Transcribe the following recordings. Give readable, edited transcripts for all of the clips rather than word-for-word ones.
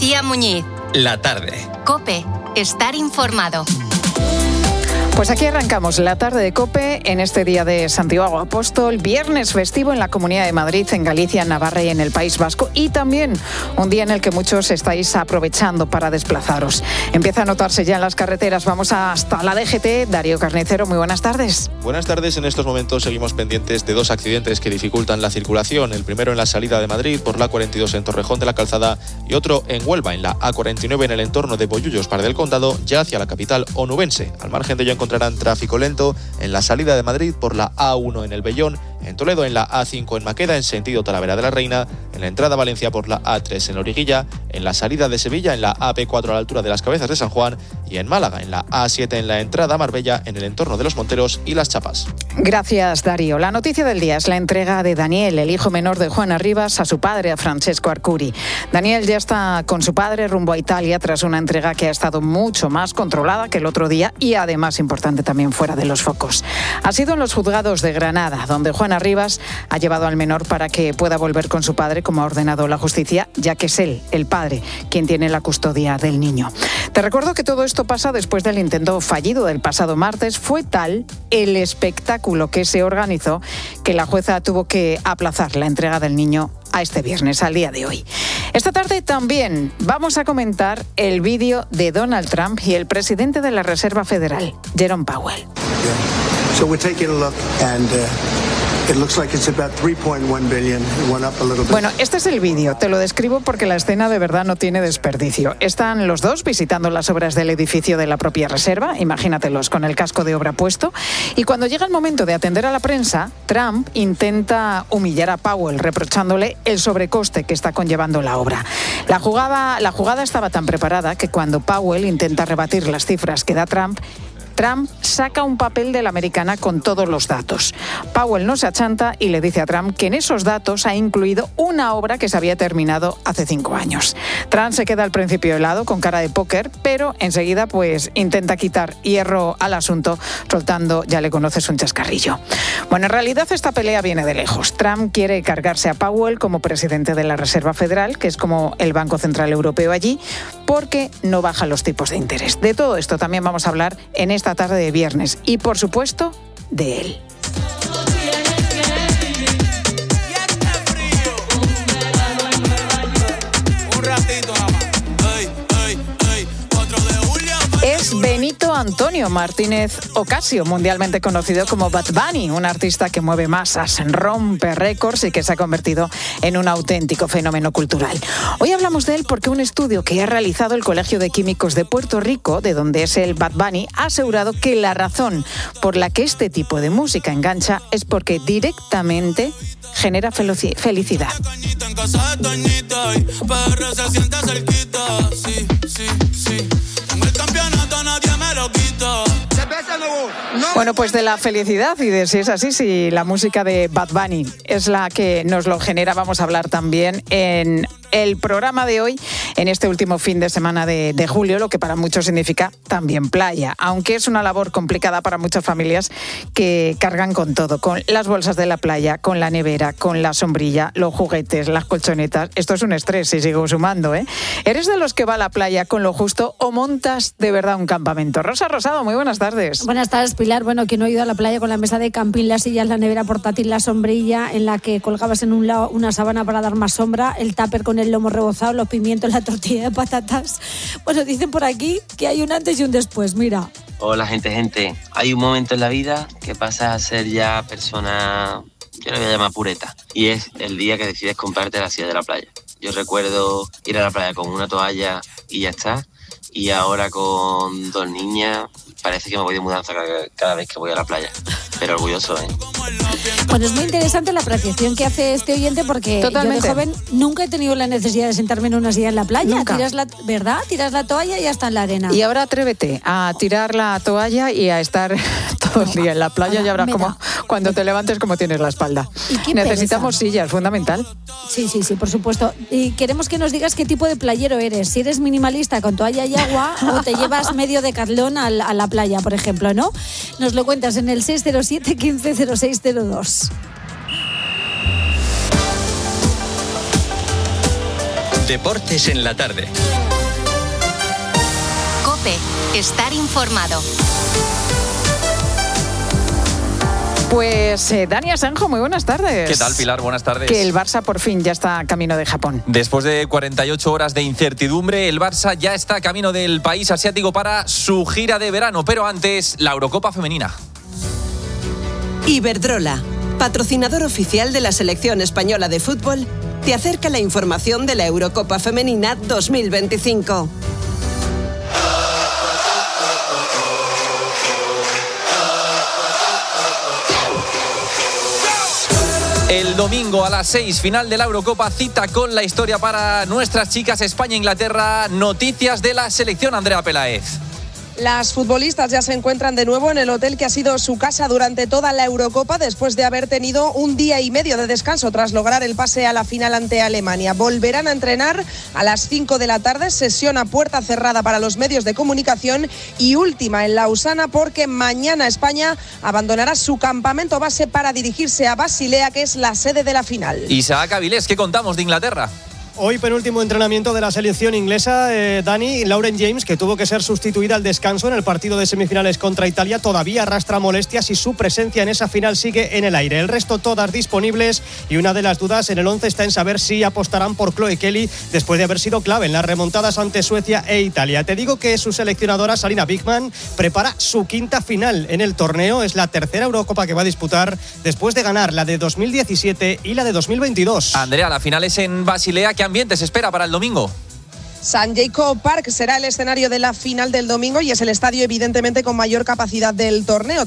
García Muñiz. La tarde. COPE. Estar informado. Pues aquí arrancamos la tarde de COPE en este día de Santiago Apóstol, viernes festivo en la Comunidad de Madrid, en Galicia, en Navarra y en el País Vasco, y también un día en el que muchos estáis aprovechando para desplazaros. Empieza a notarse ya en las carreteras. Vamos hasta la DGT. Darío Carnicero, muy buenas tardes. Buenas tardes. En estos momentos seguimos pendientes de dos accidentes que dificultan la circulación. El primero en la salida de Madrid por la A42 en Torrejón de la Calzada y otro en Huelva, en la A49 en el entorno de Bollullos, Par del Condado, ya hacia la capital onubense. Al margen de ello encontrarán tráfico lento en la salida de Madrid por la A1 en el Bellón, en Toledo en la A5 en Maqueda en sentido Talavera de la Reina, en la entrada a Valencia por la A3 en Origuilla, en la salida de Sevilla en la AP4 a la altura de las Cabezas de San Juan y en Málaga en la A7 en la entrada a Marbella en el entorno de Los Monteros y Las Chapas. Gracias, Darío. La noticia del día es la entrega de Daniel, el hijo menor de Juana Rivas, a su padre, a Francesco Arcuri. Daniel ya está con su padre rumbo a Italia tras una entrega que ha estado mucho más controlada que el otro día y además importante también fuera de los focos. Ha sido en los juzgados de Granada, donde Juana Rivas ha llevado al menor para que pueda volver con su padre, como ha ordenado la justicia, ya que es él, el padre, quien tiene la custodia del niño. Te recuerdo que todo esto pasa después del intento fallido del pasado martes. Fue tal el espectáculo que se organizó que la jueza tuvo que aplazar la entrega del niño a este viernes, al día de hoy. Esta tarde también vamos a comentar el vídeo de Donald Trump y el presidente de la Reserva Federal, Jerome Powell. So we're taking a look and it looks like it's about 3.1 billion. It went up a little bit. Bueno, este es el vídeo. Te lo describo porque la escena de verdad no tiene desperdicio. Están los dos visitando las obras del edificio de la propia reserva, imagínatelos con el casco de obra puesto, y cuando llega el momento de atender a la prensa, Trump intenta humillar a Powell, reprochándole el sobrecoste que está conllevando la obra. La jugada estaba tan preparada que cuando Powell intenta rebatir las cifras que da Trump saca un papel de la americana con todos los datos. Powell no se achanta y le dice a Trump que en esos datos ha incluido una obra que se había terminado hace 5 años. Trump se queda al principio helado, con cara de póker, pero enseguida pues intenta quitar hierro al asunto, soltando, ya le conoces, un chascarrillo. Bueno, en realidad esta pelea viene de lejos. Trump quiere cargarse a Powell como presidente de la Reserva Federal, que es como el Banco Central Europeo allí, porque no baja los tipos de interés. De todo esto también vamos a hablar en esta tarde de viernes y, por supuesto, de él. Es Benito Antonio Martínez Ocasio, mundialmente conocido como Bad Bunny, un artista que mueve masas, rompe récords y que se ha convertido en un auténtico fenómeno cultural. Hoy hablamos de él porque un estudio que ha realizado el Colegio de Químicos de Puerto Rico, de donde es el Bad Bunny, ha asegurado que la razón por la que este tipo de música engancha es porque directamente genera felicidad. Bueno, pues de la felicidad y de si es así, si la música de Bad Bunny es la que nos lo genera, vamos a hablar también en el programa de hoy, en este último fin de semana de julio, lo que para muchos significa también playa, aunque es una labor complicada para muchas familias que cargan con todo, con las bolsas de la playa, con la nevera, con la sombrilla, los juguetes, las colchonetas. Esto es un estrés y sigo sumando, ¿eh? ¿Eres de los que va a la playa con lo justo o montas de verdad un campamento? Rosa Rosado, muy buenas tardes. Buenas tardes, Pilar. Bueno, ¿quién no ha ido a la playa con la mesa de camping, las sillas, la nevera portátil, la sombrilla en la que colgabas en un lado una sábana para dar más sombra, el tupper con el lomo rebozado, los pimientos, la tortilla de patatas? Bueno, dicen por aquí que hay un antes y un después, mira. Hola, gente. Hay un momento en la vida que pasas a ser ya persona, yo lo voy a llamar pureta, y es el día que decides comprarte la silla de la playa. Yo recuerdo ir a la playa con una toalla y ya está, y ahora con 2 niñas parece que me voy de mudanza cada vez que voy a la playa, pero orgulloso, ¿eh? Bueno, es muy interesante la apreciación que hace este oyente porque Totalmente. Yo de joven nunca he tenido la necesidad de sentarme en una silla en la playa. Nunca. Tiras la toalla y ya está en la arena. Y ahora atrévete a tirar la toalla y a estar todo el día en la playa. Ya verás cómo cuando te levantes cómo tienes la espalda. ¿Y qué Necesitamos pereza? sillas, fundamental. Sí, por supuesto. Y queremos que nos digas qué tipo de playero eres. Si eres minimalista con toalla y agua o te llevas medio Decathlon a la playa, por ejemplo, ¿no? Nos lo cuentas en el 607 15 0602. Deportes en la tarde. COPE. Estar informado. Pues Dani Asenjo, muy buenas tardes. ¿Qué tal, Pilar? Buenas tardes. Que el Barça por fin ya está camino de Japón. Después de 48 horas de incertidumbre, el Barça ya está camino del país asiático para su gira de verano. Pero antes, la Eurocopa femenina. Iberdrola, patrocinador oficial de la selección española de fútbol, te acerca la información de la Eurocopa femenina 2025. El domingo a las 6, final de la Eurocopa, cita con la historia para nuestras chicas España-Inglaterra. Noticias de la selección, Andrea Peláez. Las futbolistas ya se encuentran de nuevo en el hotel que ha sido su casa durante toda la Eurocopa, después de haber tenido un día y medio de descanso tras lograr el pase a la final ante Alemania. Volverán a entrenar a las 5 de la tarde, sesión a puerta cerrada para los medios de comunicación y última en Lausana, porque mañana España abandonará su campamento base para dirigirse a Basilea, que es la sede de la final. Isaac Avilés, ¿qué contamos de Inglaterra? Hoy penúltimo entrenamiento de la selección inglesa, Dani. Lauren James, que tuvo que ser sustituida al descanso en el partido de semifinales contra Italia, todavía arrastra molestias y su presencia en esa final sigue en el aire. El resto todas disponibles, y una de las dudas en el 11 está en saber si apostarán por Chloe Kelly después de haber sido clave en las remontadas ante Suecia e Italia. Te digo que su seleccionadora, Sarina Bigman, prepara su quinta final en el torneo. Es la tercera Eurocopa que va a disputar después de ganar la de 2017 y la de 2022. Andrea, la final es en Basilea. ¿Qué ambiente se espera para el domingo? San Jacob Park será el escenario de la final del domingo y es el estadio evidentemente con mayor capacidad del torneo.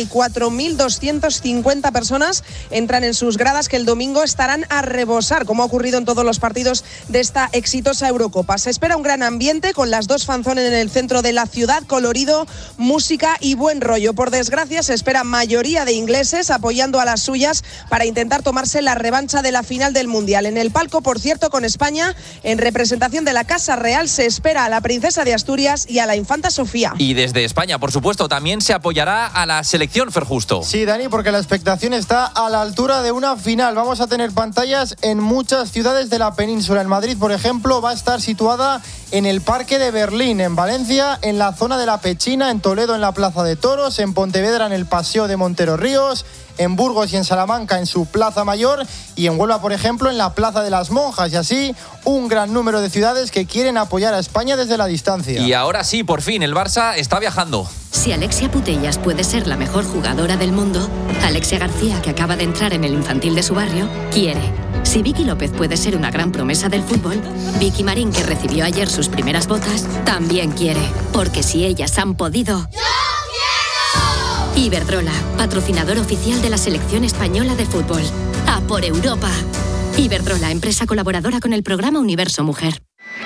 34.250 personas entran en sus gradas, que el domingo estarán a rebosar, como ha ocurrido en todos los partidos de esta exitosa Eurocopa. Se espera un gran ambiente con las dos fanzones en el centro de la ciudad, colorido, música y buen rollo. Por desgracia, se espera mayoría de ingleses apoyando a las suyas para intentar tomarse la revancha de la final del Mundial. En el palco, por cierto, con España en representación de la Casa Real, se espera a la princesa de Asturias y a la infanta Sofía. Y desde España, por supuesto, también se apoyará a la selección, Fer Justo. Sí, Dani, porque la expectación está a la altura de una final. Vamos a tener pantallas en muchas ciudades de la península. En Madrid, por ejemplo, va a estar situada en el Parque de Berlín, en Valencia, en la zona de la Pechina, en Toledo, en la Plaza de Toros, en Pontevedra, en el Paseo de Montero Ríos, en Burgos y en Salamanca en su Plaza Mayor, y en Huelva, por ejemplo, en la Plaza de las Monjas, y así un gran número de ciudades que quieren apoyar a España desde la distancia. Y ahora sí, por fin, el Barça está viajando. Si Alexia Putellas puede ser la mejor jugadora del mundo, Alexia García, que acaba de entrar en el infantil de su barrio, quiere. Si Vicky López puede ser una gran promesa del fútbol, Vicky Marín, que recibió ayer sus primeras botas, también quiere. Porque si ellas han podido... ¡Yo quiero! Iberdrola, patrocinador oficial de la selección española de fútbol. ¡A por Europa! Iberdrola, empresa colaboradora con el programa Universo Mujer.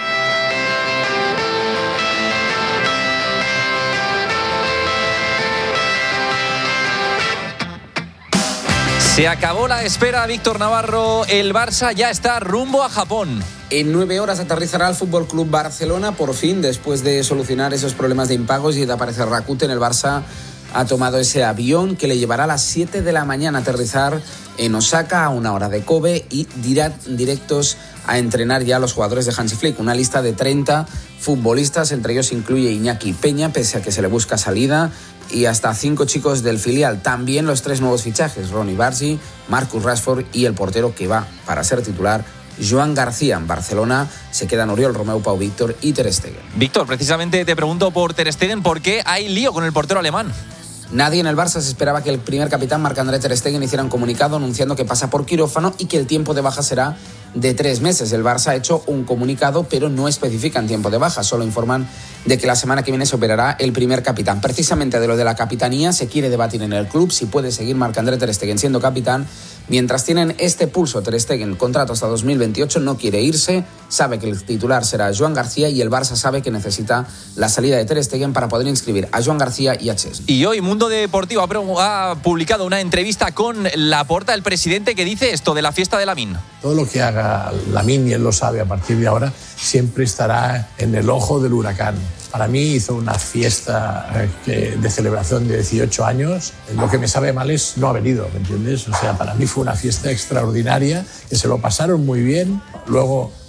Se acabó la espera, Víctor Navarro. El Barça ya está rumbo a Japón. En 9 horas aterrizará el Fútbol Club Barcelona, por fin, después de solucionar esos problemas de impagos y de aparecer Rakuten. El Barça ha tomado ese avión que le llevará a las 7 de la mañana a aterrizar en Osaka, a 1 hora de Kobe, y directos a entrenar ya los jugadores de Hansi Flick. Una lista de 30 futbolistas, entre ellos incluye Iñaki Peña, pese a que se le busca salida, y hasta 5 chicos del filial. También los 3 nuevos fichajes, Ronny Bargi, Marcus Rashford y el portero que va para ser titular, Joan García. En Barcelona se quedan Oriol Romeu, Pau Víctor y Ter Stegen. Víctor, precisamente te pregunto por Ter Stegen, ¿por qué hay lío con el portero alemán? Nadie en el Barça se esperaba que el primer capitán, Marc-André Ter Stegen, hiciera un comunicado anunciando que pasa por quirófano y que el tiempo de baja será de 3 meses. El Barça ha hecho un comunicado, pero no especifican tiempo de baja, solo informan de que la semana que viene se operará el primer capitán. Precisamente de lo de la capitanía se quiere debatir en el club si puede seguir Marc-André Ter Stegen siendo capitán. Mientras tienen este pulso, Ter Stegen, el contrato hasta 2028, no quiere irse, sabe que el titular será Joan García y el Barça sabe que necesita la salida de Ter Stegen para poder inscribir a Joan García y a Chesney. Y hoy Mundo Deportivo ha publicado una entrevista con Laporta, el presidente, que dice esto de la fiesta de Lamine. Todo lo que haga Lamine, y él lo sabe, a partir de ahora siempre estará en el ojo del huracán. Para mí hizo una fiesta de celebración de 18 años. Lo que me sabe mal es no haber ido, ¿me entiendes? O sea, para mí fue una fiesta extraordinaria, que se lo pasaron muy bien. Luego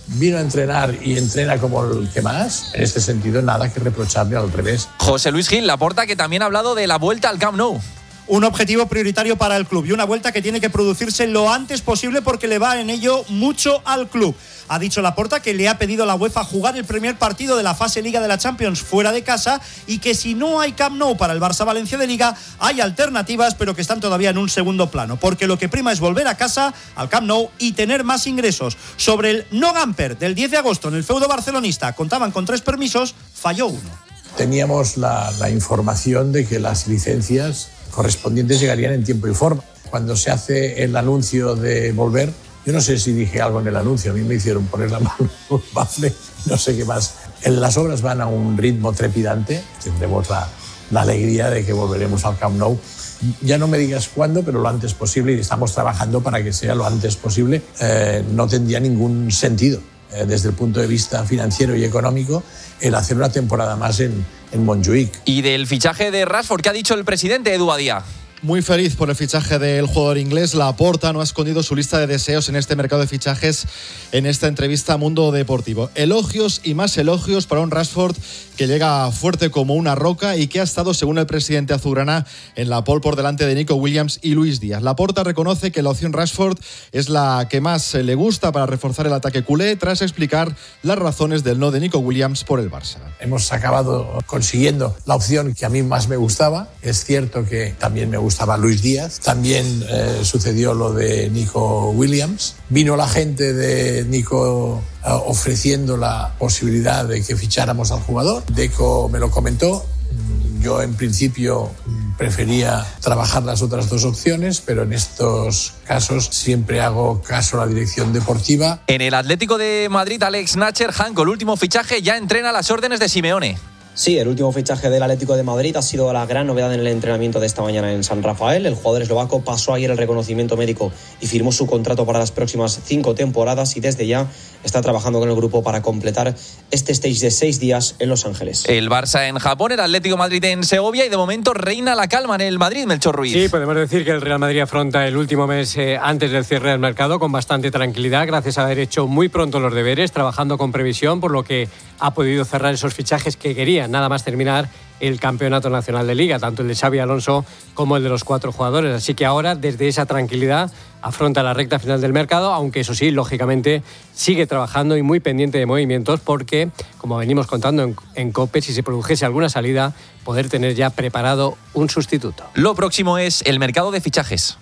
vino a entrenar y entrena como el que más. En este sentido, nada que reprocharle, al revés. José Luis Gil, Laporta, que también ha hablado de la vuelta al Camp Nou. Un objetivo prioritario para el club y una vuelta que tiene que producirse lo antes posible porque le va en ello mucho al club. Ha dicho Laporta que le ha pedido a la UEFA jugar el primer partido de la fase Liga de la Champions fuera de casa y que si no hay Camp Nou para el Barça-Valencia de Liga, hay alternativas, pero que están todavía en un segundo plano, porque lo que prima es volver a casa, al Camp Nou, y tener más ingresos. Sobre el no Gamper del 10 de agosto en el feudo barcelonista, contaban con 3 permisos, falló uno. Teníamos la información de que las licencias correspondientes llegarían en tiempo y forma. Cuando se hace el anuncio de volver, yo no sé si dije algo en el anuncio, a mí me hicieron poner la mano en un bafle, no sé qué más. Las obras van a un ritmo trepidante, tendremos la alegría de que volveremos al Camp Nou. Ya no me digas cuándo, pero lo antes posible, y estamos trabajando para que sea lo antes posible. No tendría ningún sentido, desde el punto de vista financiero y económico, el hacer una temporada más en Montjuïc. Y del fichaje de Rashford, ¿qué ha dicho el presidente Edu Badía? Muy feliz por el fichaje del jugador inglés. Laporta no ha escondido su lista de deseos en este mercado de fichajes en esta entrevista a Mundo Deportivo. Elogios y más elogios para un Rashford que llega fuerte como una roca y que ha estado, según el presidente azulgrana, en la pole por delante de Nico Williams y Luis Díaz. Laporta reconoce que la opción Rashford es la que más le gusta para reforzar el ataque culé, tras explicar las razones del no de Nico Williams por el Barça. Hemos acabado consiguiendo la opción que a mí más me gustaba. Es cierto que también me gustaba Luis Díaz. También sucedió lo de Nico Williams. Vino la gente de Nico ofreciendo la posibilidad de que ficháramos al jugador. Deco me lo comentó. Yo en principio prefería trabajar las otras 2 opciones, pero en estos casos siempre hago caso a la dirección deportiva. En el Atlético de Madrid, Alex Nacher, Hanco, el último fichaje, ya entrena a las órdenes de Simeone. Sí, el último fichaje del Atlético de Madrid ha sido la gran novedad en el entrenamiento de esta mañana en San Rafael. El jugador eslovaco pasó ayer el reconocimiento médico y firmó su contrato para las próximas 5 temporadas y desde ya está trabajando con el grupo para completar este stage de 6 días en Los Ángeles. El Barça en Japón, el Atlético de Madrid en Segovia y de momento reina la calma en el Madrid, Melchor Ruiz. Sí, podemos decir que el Real Madrid afronta el último mes antes del cierre del mercado con bastante tranquilidad, gracias a haber hecho muy pronto los deberes, trabajando con previsión, por lo que ha podido cerrar esos fichajes que quería, nada más terminar el campeonato nacional de Liga, tanto el de Xabi Alonso como el de los 4 jugadores. Así que ahora, desde esa tranquilidad, afronta la recta final del mercado, aunque eso sí, lógicamente, sigue trabajando y muy pendiente de movimientos porque, como venimos contando en COPE, si se produjese alguna salida, poder tener ya preparado un sustituto. Lo próximo es el mercado de fichajes.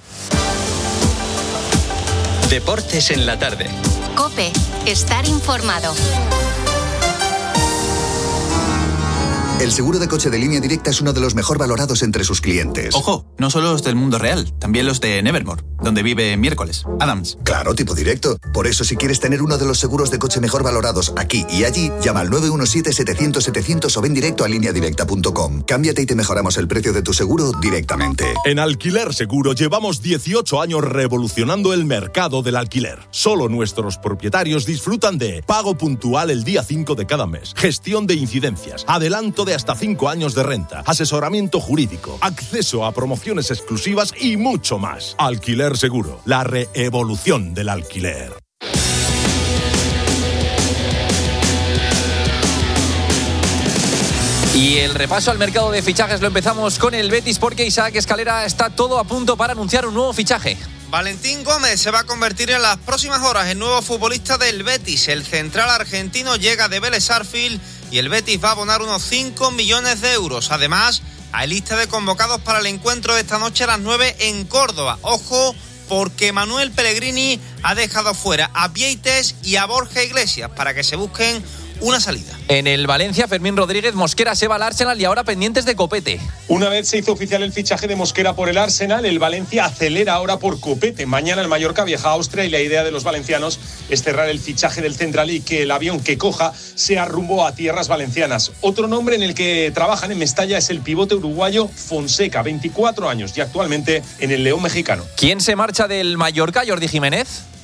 Deportes en la tarde. COPE, estar informado. El seguro de coche de Línea Directa es uno de los mejor valorados entre sus clientes. Ojo, no solo los del mundo real, también los de Nevermore, donde vive Miércoles, Adams. Claro, tipo directo. Por eso, si quieres tener uno de los seguros de coche mejor valorados aquí y allí, llama al 917-700-700 o ven directo a lineadirecta.com. Cámbiate y te mejoramos el precio de tu seguro directamente. En Alquiler Seguro llevamos 18 años revolucionando el mercado del alquiler. Solo nuestros propietarios disfrutan de pago puntual el día 5 de cada mes, gestión de incidencias, adelanto de hasta 5 años de renta, asesoramiento jurídico, acceso a promociones exclusivas y mucho más. Alquiler Seguro, la reevolución del alquiler. Y el repaso al mercado de fichajes lo empezamos con el Betis porque Isaac Escalera está todo a punto para anunciar un nuevo fichaje. Valentín Gómez se va a convertir en las próximas horas en nuevo futbolista del Betis. El central argentino llega de Vélez Sarsfield y el Betis va a abonar unos 5 millones de euros. Además, hay lista de convocados para el encuentro de esta noche a las 9 en Córdoba. Ojo, porque Manuel Pellegrini ha dejado fuera a Vieites y a Borja Iglesias para que se busquen una salida. En el Valencia, Fermín Rodríguez, Mosquera se va al Arsenal y ahora pendientes de Copete. Una vez se hizo oficial el fichaje de Mosquera por el Arsenal, el Valencia acelera ahora por Copete. Mañana el Mallorca viaja a Austria y la idea de los valencianos es cerrar el fichaje del central y que el avión que coja sea rumbo a tierras valencianas. Otro nombre en el que trabajan en Mestalla es el pivote uruguayo Fonseca, 24 años y actualmente en el León mexicano. ¿Quién se marcha del Mallorca, Jordi Jiménez?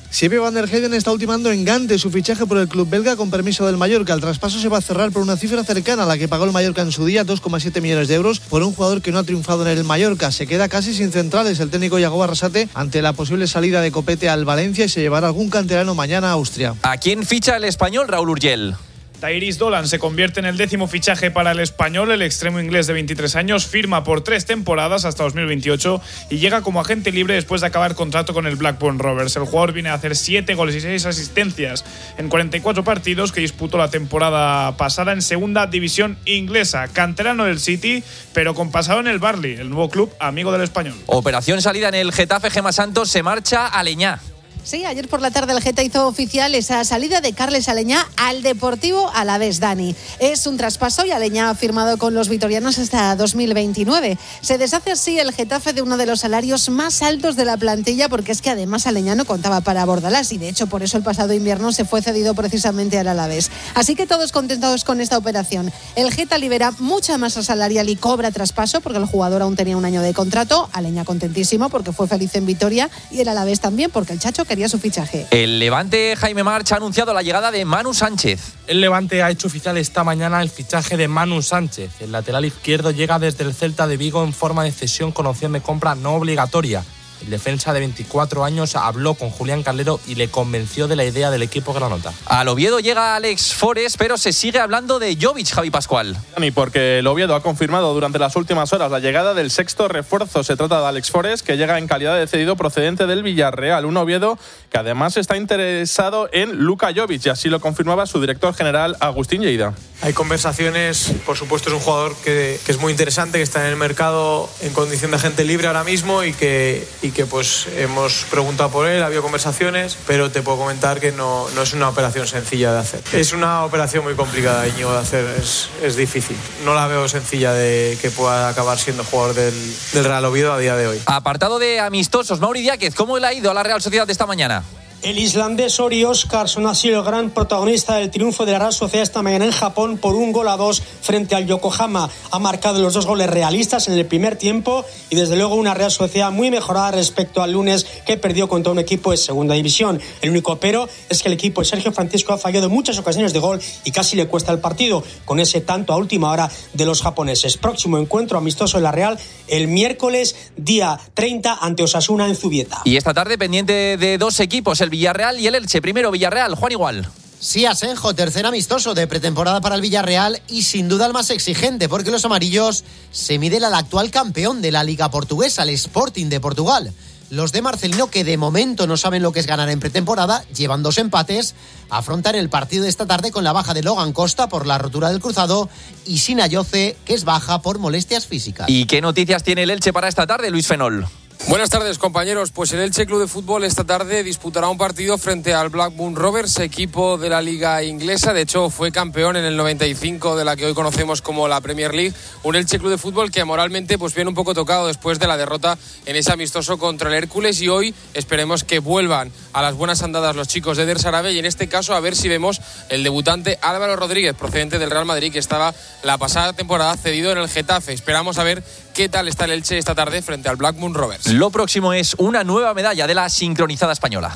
Siebe van der Heyden está ultimando en Gante su fichaje por el club belga con permiso del Mallorca. El traspaso se va a cerrar por una cifra cercana a la que pagó el Mallorca en su día, 2,7 millones de euros, por un jugador que no ha triunfado en el Mallorca. Se queda casi sin centrales el técnico Yago Arrasate ante la posible salida de Copete al Valencia y se llevará algún canterano mañana a Austria. ¿A quién ficha el español Raúl Urgell? Tyrese Dolan se convierte en el 10º fichaje para el español. El extremo inglés de 23 años firma por 3 temporadas hasta 2028 y llega como agente libre después de acabar contrato con el Blackburn Rovers. El jugador viene a hacer 7 goles y 6 asistencias en 44 partidos que disputó la temporada pasada en segunda división inglesa. Canterano del City, pero con pasado en el Burnley, el nuevo club amigo del español. Operación salida en el Getafe. Gemma Santos se marcha a Aleñá. Sí, ayer por la tarde el Geta hizo oficial esa salida de Carles Aleñá al Deportivo Alavés, Dani. Es un traspaso y Aleñá ha firmado con los vitorianos hasta 2029. Se deshace así el Getafe de uno de los salarios más altos de la plantilla, porque es que además Aleñá no contaba para Bordalás y de hecho por eso el pasado invierno se fue cedido precisamente al Alavés. Así que todos contentos con esta operación. El Geta libera mucha masa salarial y cobra traspaso porque el jugador aún tenía un año de contrato. Aleñá contentísimo porque fue feliz en Vitoria y el Alavés también porque el Chacho quería su fichaje. El Levante, Jaime March, ha anunciado la llegada de Manu Sánchez. El Levante ha hecho oficial esta mañana el fichaje de Manu Sánchez. El lateral izquierdo llega desde el Celta de Vigo en forma de cesión con opción de compra no obligatoria. El defensa de 24 años habló con Julián Carlero y le convenció de la idea del equipo granota. Al Oviedo llega Alex Forés, pero se sigue hablando de Jovic, Javi Pascual. Ni porque el Oviedo ha confirmado durante las últimas horas la llegada del sexto refuerzo. Se trata de Alex Forés, que llega en calidad de cedido procedente del Villarreal. Un Oviedo que además está interesado en Luka Jovic, y así lo confirmaba su director general Agustín Lleida. Hay conversaciones, por supuesto es un jugador que es muy interesante, que está en el mercado en condición de agente libre ahora mismo y que pues hemos preguntado por él, ha habido conversaciones, pero te puedo comentar que no es una operación sencilla de hacer. Es una operación muy complicada, Íñigo, de hacer, es difícil. No la veo sencilla de que pueda acabar siendo jugador del Real Oviedo a día de hoy. Apartado de amistosos, Mauri Diáquez, ¿cómo le ha ido a la Real Sociedad de esta mañana? El islandés Ori Óskarsson ha sido el gran protagonista del triunfo de la Real Sociedad esta mañana en Japón por 1-2 frente al Yokohama. Ha marcado los 2 goles realistas en el primer tiempo y desde luego una Real Sociedad muy mejorada respecto al lunes, que perdió contra un equipo de segunda división. El único pero es que el equipo de Sergio Francisco ha fallado en muchas ocasiones de gol y casi le cuesta el partido con ese tanto a última hora de los japoneses. Próximo encuentro amistoso de la Real el miércoles día 30 ante Osasuna en Zubieta. Y esta tarde pendiente de 2 equipos, el Villarreal y el Elche. Primero Villarreal, Juan Igual. Sí, Asenjo, tercer amistoso de pretemporada para el Villarreal y sin duda el más exigente, porque los amarillos se miden al actual campeón de la Liga Portuguesa, el Sporting de Portugal. Los de Marcelino, que de momento no saben lo que es ganar en pretemporada, llevan 2 empates, afrontan el partido de esta tarde con la baja de Logan Costa por la rotura del cruzado y sin Ayoce, que es baja por molestias físicas. ¿Y qué noticias tiene el Elche para esta tarde, Luis Fenol? Buenas tardes, compañeros. Pues el Elche Club de Fútbol esta tarde disputará un partido frente al Blackburn Rovers, equipo de la Liga Inglesa. De hecho, fue campeón en el 95 de la que hoy conocemos como la Premier League. Un Elche Club de Fútbol que moralmente pues viene un poco tocado después de la derrota en ese amistoso contra el Hércules, y hoy esperemos que vuelvan a las buenas andadas los chicos de Eder Sarabia, y en este caso a ver si vemos el debutante Álvaro Rodríguez, procedente del Real Madrid, que estaba la pasada temporada cedido en el Getafe. Esperamos a ver qué tal está el Elche esta tarde frente al Blackburn Rovers. Lo próximo es una nueva medalla de la sincronizada española.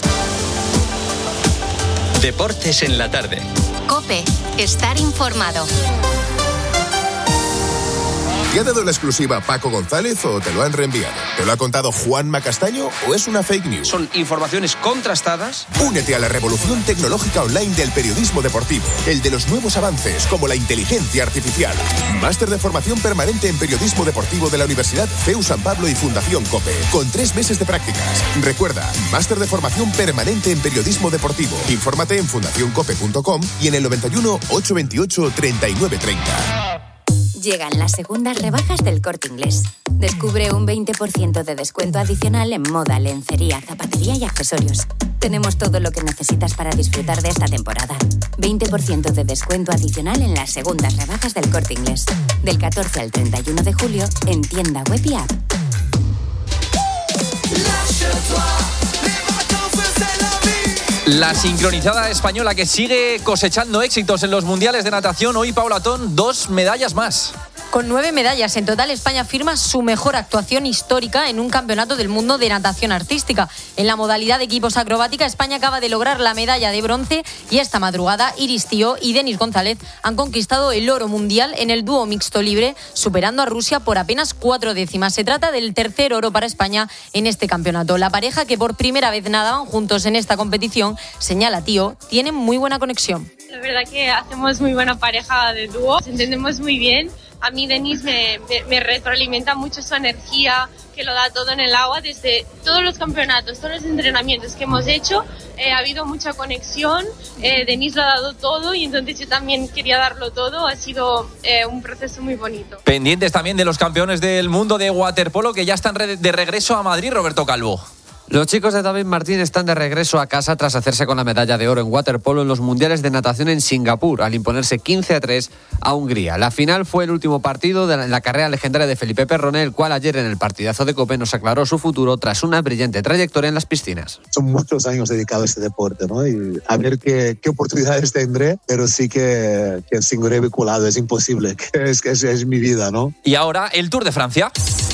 Deportes en la tarde. COPE, estar informado. ¿Te ha dado la exclusiva Paco González o te lo han reenviado? ¿Te lo ha contado Juanma Castaño o es una fake news? Son informaciones contrastadas. Únete a la revolución tecnológica online del periodismo deportivo, el de los nuevos avances como la inteligencia artificial. Máster de formación permanente en periodismo deportivo de la Universidad CEU San Pablo y Fundación COPE, con 3 meses de prácticas. Recuerda, máster de formación permanente en periodismo deportivo. Infórmate en fundacioncope.com y en el 91 828 3930. Llegan las segundas rebajas del Corte Inglés. Descubre un 20% de descuento adicional en moda, lencería, zapatería y accesorios. Tenemos todo lo que necesitas para disfrutar de esta temporada. 20% de descuento adicional en las segundas rebajas del Corte Inglés. Del 14 al 31 de julio en tienda web y app. La sincronizada española que sigue cosechando éxitos en los mundiales de natación. Hoy, Paula Tón, 2 medallas más. Con 9 medallas en total, España firma su mejor actuación histórica en un campeonato del mundo de natación artística. En la modalidad de equipos acrobática, España acaba de lograr la medalla de bronce y esta madrugada Iris Tío y Denis González han conquistado el oro mundial en el dúo mixto libre, superando a Rusia por apenas 4 décimas. Se trata del tercer oro para España en este campeonato. La pareja, que por primera vez nadaban juntos en esta competición, señala Tío, tienen muy buena conexión. La verdad que hacemos muy buena pareja de dúo, nos entendemos muy bien. A mí Denis me retroalimenta mucho su energía, que lo da todo en el agua. Desde todos los campeonatos, todos los entrenamientos que hemos hecho, ha habido mucha conexión. Denis lo ha dado todo y entonces yo también quería darlo todo. Ha sido un proceso muy bonito. Pendientes también de los campeones del mundo de waterpolo que ya están de regreso a Madrid, Roberto Calvo. Los chicos de David Martín están de regreso a casa tras hacerse con la medalla de oro en waterpolo en los mundiales de natación en Singapur, al imponerse 15-3 a Hungría. La final fue el último partido de la carrera legendaria de Felipe Perrone, el cual ayer en el partidazo de COPE nos aclaró su futuro tras una brillante trayectoria en las piscinas. Son muchos años dedicados a este deporte, ¿no? Y a ver qué oportunidades tendré, pero sí que seguiré vinculado, es imposible, que es mi vida, ¿no? Y ahora el Tour de Francia.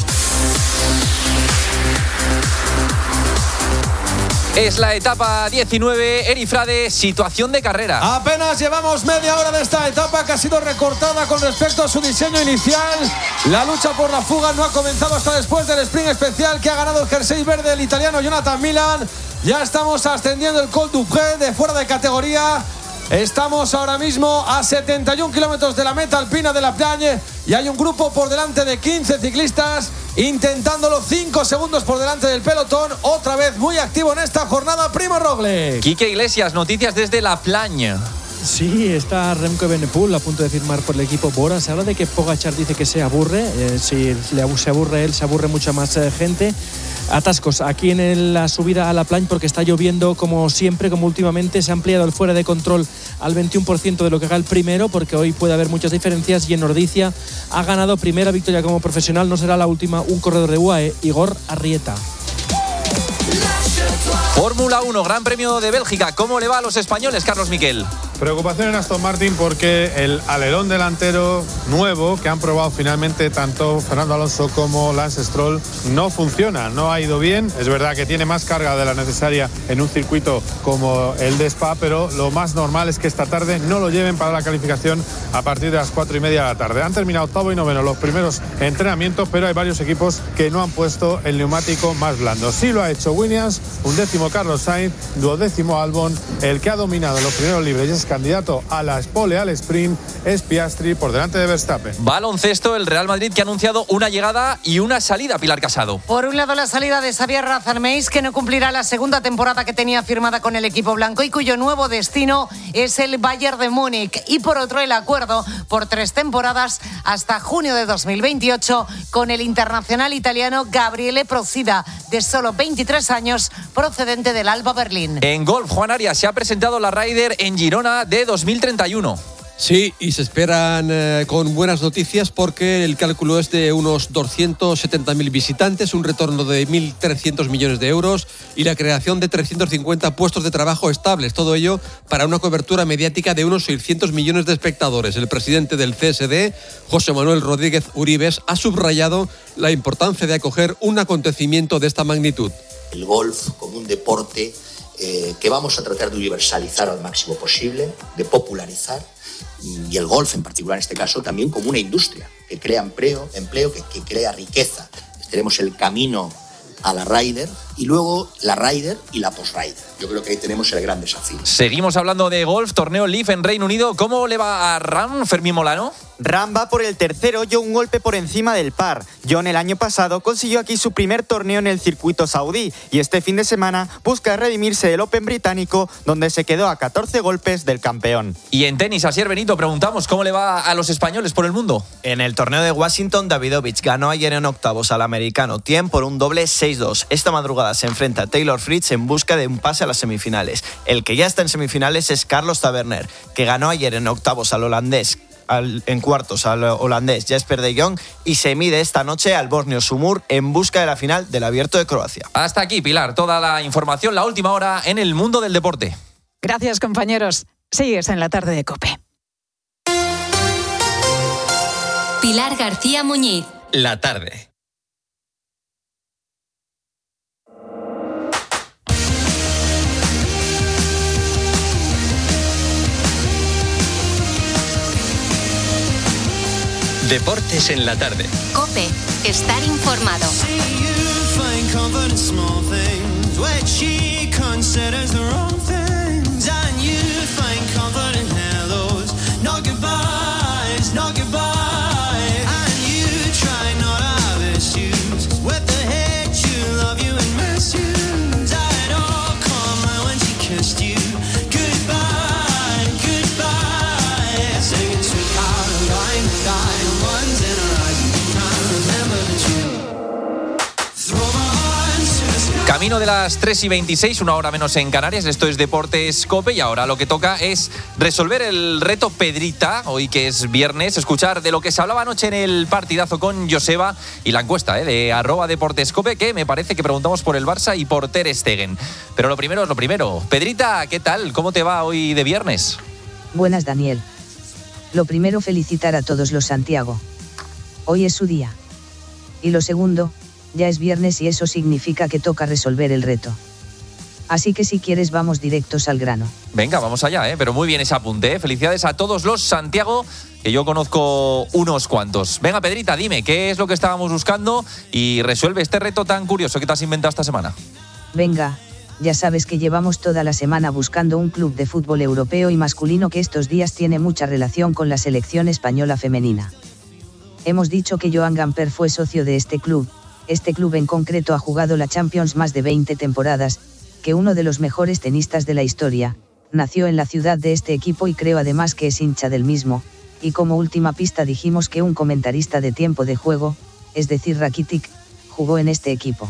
Es la etapa 19, Eri Frade, situación de carrera. Apenas llevamos media hora de esta etapa que ha sido recortada con respecto a su diseño inicial. La lucha por la fuga no ha comenzado hasta después del sprint especial que ha ganado el jersey verde el italiano Jonathan Milan. Ya estamos ascendiendo el Col du Pré de fuera de categoría. Estamos ahora mismo a 71 kilómetros de la meta alpina de la Plagne y hay un grupo por delante de 15 ciclistas intentándolo, 5 segundos por delante del pelotón. Otra vez muy activo en esta jornada Primo Roglic. Quique Iglesias, noticias desde la Plagne. Sí, está Remco Evenepoel a punto de firmar por el equipo Bora. Se habla de que Pogačar dice que se aburre. Si se aburre él, se aburre mucha más gente. Atascos aquí en la subida a la Plagne porque está lloviendo como siempre, como últimamente. Se ha ampliado el fuera de control al 21% de lo que haga el primero, porque hoy puede haber muchas diferencias. Y en Ordicia ha ganado primera victoria como profesional, no será la última, un corredor de UAE, Igor Arrieta. Fórmula 1, Gran Premio de Bélgica. ¿Cómo le va a los españoles, Carlos Miquel? Preocupación en Aston Martin porque el alerón delantero nuevo que han probado finalmente tanto Fernando Alonso como Lance Stroll no funciona, no ha ido bien. Es verdad que tiene más carga de la necesaria en un circuito como el de Spa, pero lo más normal es que esta tarde no lo lleven para la calificación a partir de las 4:30 de la tarde. Han terminado octavo y noveno los primeros entrenamientos, pero hay varios equipos que no han puesto el neumático más blando. Sí lo ha hecho Williams, 11º Carlos Sainz, 12º Albon, el que ha dominado los primeros libres y es candidato a la pole al sprint es Piastri por delante de Verstappen. Baloncesto, el Real Madrid que ha anunciado una llegada y una salida, Pilar Casado. Por un lado la salida de Xavier Razarmeis, que no cumplirá la segunda temporada que tenía firmada con el equipo blanco y cuyo nuevo destino es el Bayern de Múnich. Y por otro el acuerdo por 3 temporadas hasta junio de 2028 con el internacional italiano Gabriele Procida, de solo 23 años, procedente del Alba Berlín. En golf, Juan Arias, se ha presentado la Ryder en Girona de 2031. Sí, y se esperan con buenas noticias porque el cálculo es de unos 270.000 visitantes, un retorno de 1.300 millones de euros y la creación de 350 puestos de trabajo estables. Todo ello para una cobertura mediática de unos 600 millones de espectadores. El presidente del CSD, José Manuel Rodríguez Uribes, ha subrayado la importancia de acoger un acontecimiento de esta magnitud. El golf como un deporte que vamos a tratar de universalizar al máximo posible, de popularizar, y el golf en particular en este caso también como una industria que crea empleo que crea riqueza. Tenemos el camino a la Ryder y luego la Ryder y la post-Ryder. Yo creo que ahí tenemos el gran desafío. Seguimos hablando de golf, torneo Leaf en Reino Unido. ¿Cómo le va a Ram, Fermín Molano? Ram va por el tercer hoyo, un golpe por encima del par. John el año pasado consiguió aquí su primer torneo en el circuito saudí y este fin de semana busca redimirse del Open británico, donde se quedó a 14 golpes del campeón. Y en tenis, Asier Benito, preguntamos cómo le va a los españoles por el mundo. En el torneo de Washington, Davidovich ganó ayer en octavos al americano Thiem por un doble 6-2. Esta madrugada se enfrenta a Taylor Fritz en busca de un pase a las semifinales. El que ya está en semifinales es Carlos Taberner, que ganó ayer en octavos al holandés, en cuartos al holandés Jesper de Jong y se mide esta noche al bosnio Sumur en busca de la final del Abierto de Croacia. Hasta aquí, Pilar, toda la información, la última hora en el mundo del deporte. Gracias, compañeros. Sigues en la tarde de COPE. Pilar García Muñiz. La tarde. Deportes en la tarde. COPE. Estar informado. Camino de las 3:26, una hora menos en Canarias. Esto es Deportes COPE y ahora lo que toca es resolver el reto Pedrita, hoy que es viernes, escuchar de lo que se hablaba anoche en el partidazo con Joseba y la encuesta de @DeportesCope, que me parece que preguntamos por el Barça y por Ter Stegen. Pero lo primero es lo primero. Pedrita, ¿qué tal? ¿Cómo te va hoy de viernes? Buenas, Daniel. Lo primero, felicitar a todos los Santiago. Hoy es su día. Y lo segundo, ya es viernes y eso significa que toca resolver el reto. Así que si quieres vamos directos al grano. Venga, vamos allá, pero muy bien ese apunte. Felicidades a todos los Santiago, que yo conozco unos cuantos. Venga, Pedrita, dime, ¿qué es lo que estábamos buscando? Y resuelve este reto tan curioso que te has inventado esta semana. Venga, ya sabes que llevamos toda la semana buscando un club de fútbol europeo y masculino que estos días tiene mucha relación con la selección española femenina. Hemos dicho que Joan Gamper fue socio de este club. Este club en concreto ha jugado la Champions más de 20 temporadas, que uno de los mejores tenistas de la historia, nació en la ciudad de este equipo y creo además que es hincha del mismo, y como última pista dijimos que un comentarista de tiempo de juego, es decir Rakitic, jugó en este equipo.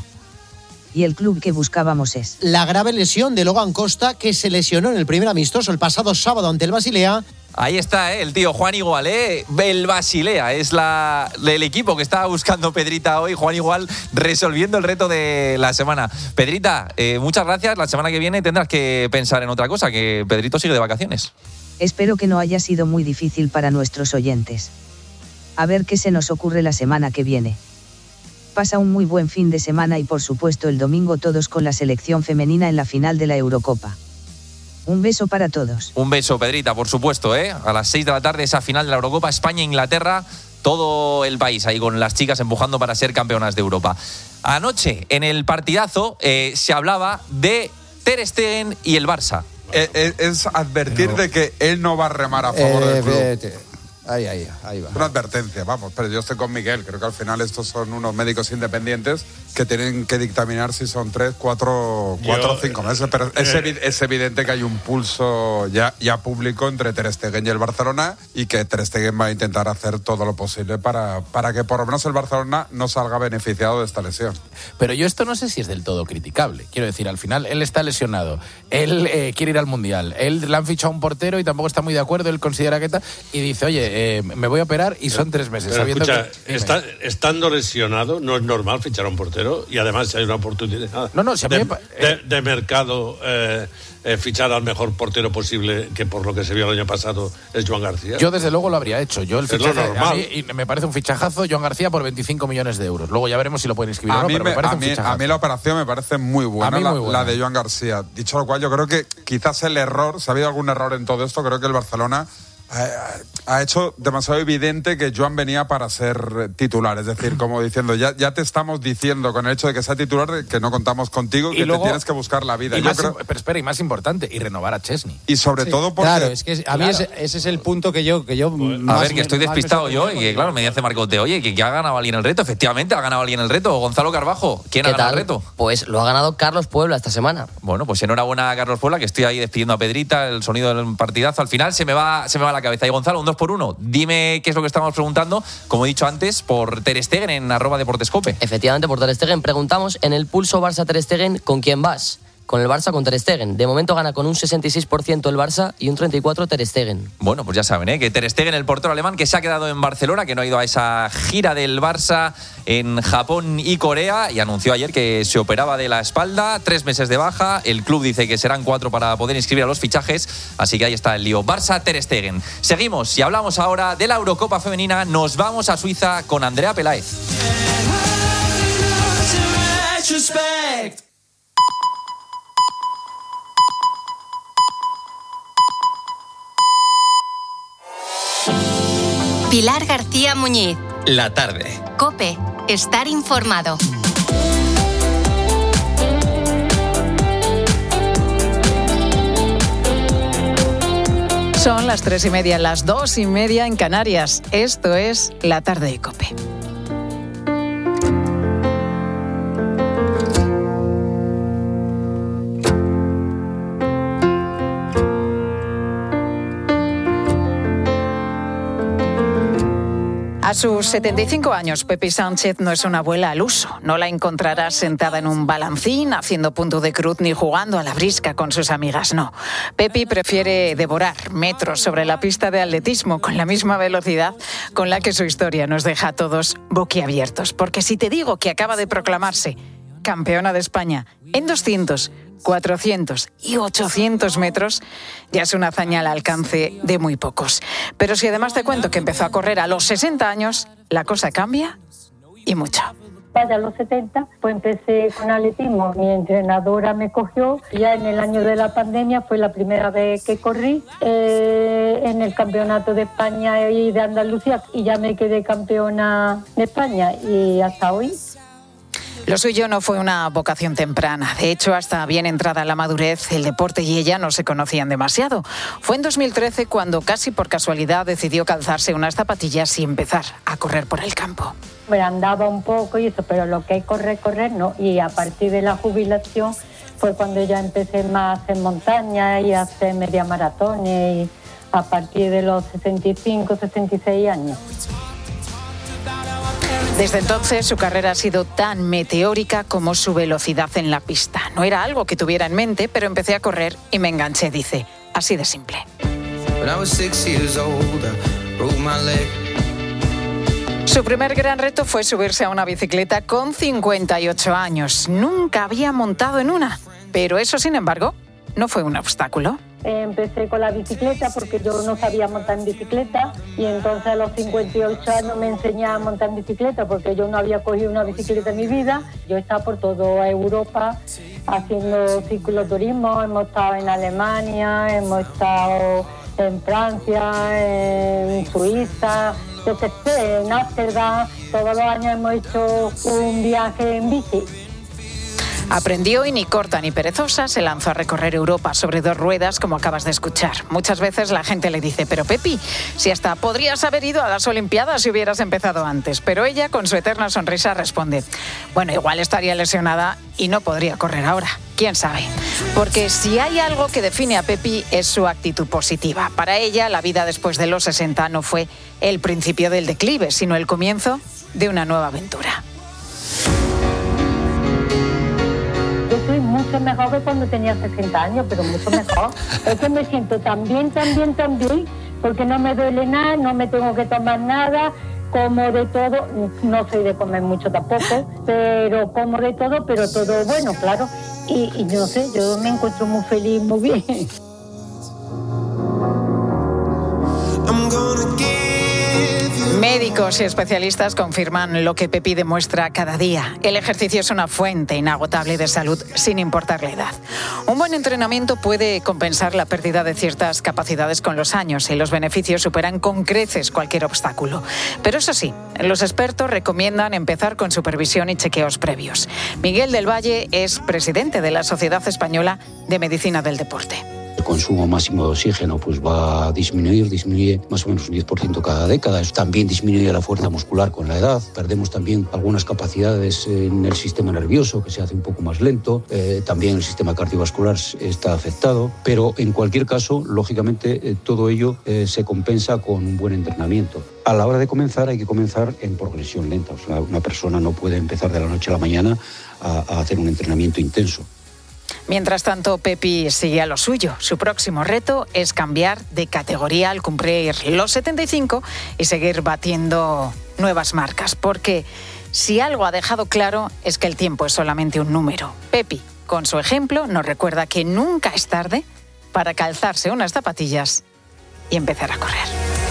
Y el club que buscábamos es... La grave lesión de Logan Costa, que se lesionó en el primer amistoso el pasado sábado ante el Basilea. Ahí está, el tío Juan Igual, el Basilea, es el equipo que estaba buscando Pedrita hoy. Juan Igual resolviendo el reto de la semana. Pedrita, muchas gracias. La semana que viene tendrás que pensar en otra cosa, que Pedrito sigue de vacaciones. Espero que no haya sido muy difícil para nuestros oyentes. A ver qué se nos ocurre la semana que viene. Pasa un muy buen fin de semana y por supuesto el domingo todos con la selección femenina en la final de la Eurocopa. Un beso para todos. Un beso, Pedrita, por supuesto, A las 6 de la tarde esa final de la Eurocopa, España-Inglaterra, todo el país ahí con las chicas empujando para ser campeonas de Europa. Anoche, en el partidazo, se hablaba de Ter Stegen y el Barça. Es advertir de que él no va a remar a favor del club. Ahí va. Una advertencia, vamos, pero yo estoy con Miguel. Creo que al final estos son unos médicos independientes que tienen que dictaminar si son 3, 4 o 5 meses. Pero es evidente que hay un pulso ya público entre Ter Stegen y el Barcelona y que Ter Stegen va a intentar hacer todo lo posible para que por lo menos el Barcelona no salga beneficiado de esta lesión. Pero yo esto no sé si es del todo criticable. Quiero decir, al final él está lesionado, él quiere ir al Mundial, él le han fichado un portero y tampoco está muy de acuerdo, él considera que tal, y dice, oye, me voy a operar y son 3 meses. Pero escucha, estando lesionado no es normal fichar a un portero y además si hay una oportunidad de mercado fichar al mejor portero posible, que por lo que se vio el año pasado es Joan García. Yo desde luego lo habría hecho. Yo el fichaje, es lo normal. y me parece un fichajazo Joan García por 25 millones de euros. Luego ya veremos si lo pueden inscribir o no, pero me parece un fichajazo. A mí la operación me parece muy buena, la de Joan García. Dicho lo cual, yo creo que quizás el error, si ha habido algún error en todo esto, creo que el Barcelona ha hecho demasiado evidente que Joan venía para ser titular, es decir, como diciendo, ya te estamos diciendo con el hecho de que sea titular que no contamos contigo y que luego, te tienes que buscar la vida. Pero espera, y más importante, y renovar a Chesney. Y sobre todo porque... Claro, es que a mí ese es el punto que yo a ver, que estoy despistado yo y que claro, me dice Marcote, oye, que ha ganado alguien el reto. Efectivamente, ha ganado alguien el reto. Gonzalo Carbajo, ¿quién ha ganado el reto? Pues lo ha ganado Carlos Puebla esta semana. Bueno, pues enhorabuena a Carlos Puebla, que estoy ahí despidiendo a Pedrita, el sonido del partidazo. Al final se me va la cabeza. Y Gonzalo, un 2-1. Dime qué es lo que estamos preguntando, como he dicho antes, por Ter Stegen en @DeportesCope. Efectivamente, por Ter Stegen preguntamos en el pulso Barça Ter Stegen, ¿con quién vas? con el Barça, con Ter Stegen. De momento gana con un 66% el Barça y un 34% Ter Stegen. Bueno, pues ya saben, que Ter Stegen, el portero alemán, que se ha quedado en Barcelona, que no ha ido a esa gira del Barça en Japón y Corea, y anunció ayer que se operaba de la espalda, 3 meses de baja. El club dice que serán 4 para poder inscribir a los fichajes, así que ahí está el lío. Barça, Ter Stegen. Seguimos y hablamos ahora de la Eurocopa femenina. Nos vamos a Suiza con Andrea Peláez. Pilar García Muñiz. La tarde. COPE. Estar informado. Son las 3:30, las 2:30 en Canarias. Esto es La Tarde de COPE. A sus 75 años, Pepi Sánchez no es una abuela al uso. No la encontrarás sentada en un balancín, haciendo punto de cruz ni jugando a la brisca con sus amigas, no. Pepi prefiere devorar metros sobre la pista de atletismo con la misma velocidad con la que su historia nos deja a todos boquiabiertos. Porque si te digo que acaba de proclamarse campeona de España en 200, 400 y 800 metros, ya es una hazaña al alcance de muy pocos. Pero si además te cuento que empezó a correr a los 60 años, la cosa cambia y mucho. A los 70, pues empecé con atletismo. Mi entrenadora me cogió. Ya en el año de la pandemia fue la primera vez que corrí en el campeonato de España y de Andalucía, y ya me quedé campeona de España y hasta hoy. Lo suyo no fue una vocación temprana. De hecho, hasta bien entrada la madurez, el deporte y ella no se conocían demasiado. Fue en 2013 cuando, casi por casualidad, decidió calzarse unas zapatillas y empezar a correr por el campo. Me andaba un poco y eso, pero lo que es correr, no. Y a partir de la jubilación fue cuando ya empecé más en montaña y a hacer media maratones, y a partir de los 65, 66 años. Desde entonces su carrera ha sido tan meteórica como su velocidad en la pista. No era algo que tuviera en mente, pero empecé a correr y me enganché, dice. Así de simple. Su primer gran reto fue subirse a una bicicleta con 58 años. Nunca había montado en una, pero eso, sin embargo, no fue un obstáculo. Empecé con la bicicleta porque yo no sabía montar en bicicleta, y entonces a los 58 años me enseñé a montar en bicicleta porque yo no había cogido una bicicleta en mi vida. Yo he estado por toda Europa haciendo cicloturismo, hemos estado en Alemania, hemos estado en Francia, en Suiza, yo qué sé, en Ámsterdam. Todos los años hemos hecho un viaje en bici. Aprendió y ni corta ni perezosa se lanzó a recorrer Europa sobre 2 ruedas, como acabas de escuchar. Muchas veces la gente le dice, pero Pepi, si hasta podrías haber ido a las Olimpiadas si hubieras empezado antes. Pero ella, con su eterna sonrisa, responde, bueno, igual estaría lesionada y no podría correr ahora. ¿Quién sabe? Porque si hay algo que define a Pepi es su actitud positiva. Para ella, la vida después de los 60 no fue el principio del declive, sino el comienzo de una nueva aventura. Yo soy mucho mejor que cuando tenía 60 años, pero mucho mejor. Es que me siento tan bien, porque no me duele nada, no me tengo que tomar nada, como de todo. No soy de comer mucho tampoco, pero como de todo, pero todo bueno, claro. Y no sé, yo me encuentro muy feliz, muy bien. Médicos y especialistas confirman lo que Pepi demuestra cada día. El ejercicio es una fuente inagotable de salud, sin importar la edad. Un buen entrenamiento puede compensar la pérdida de ciertas capacidades con los años, y los beneficios superan con creces cualquier obstáculo. Pero eso sí, los expertos recomiendan empezar con supervisión y chequeos previos. Miguel del Valle es presidente de la Sociedad Española de Medicina del Deporte. El consumo máximo de oxígeno pues va a disminuye más o menos un 10% cada década. Eso también disminuye la fuerza muscular con la edad. Perdemos también algunas capacidades en el sistema nervioso, que se hace un poco más lento. También el sistema cardiovascular está afectado. Pero en cualquier caso, lógicamente, todo ello se compensa con un buen entrenamiento. A la hora de comenzar, hay que comenzar en progresión lenta. O sea, una persona no puede empezar de la noche a la mañana a hacer un entrenamiento intenso. Mientras tanto, Pepi sigue a lo suyo. Su próximo reto es cambiar de categoría al cumplir los 75 y seguir batiendo nuevas marcas. Porque si algo ha dejado claro es que el tiempo es solamente un número. Pepi, con su ejemplo, nos recuerda que nunca es tarde para calzarse unas zapatillas y empezar a correr.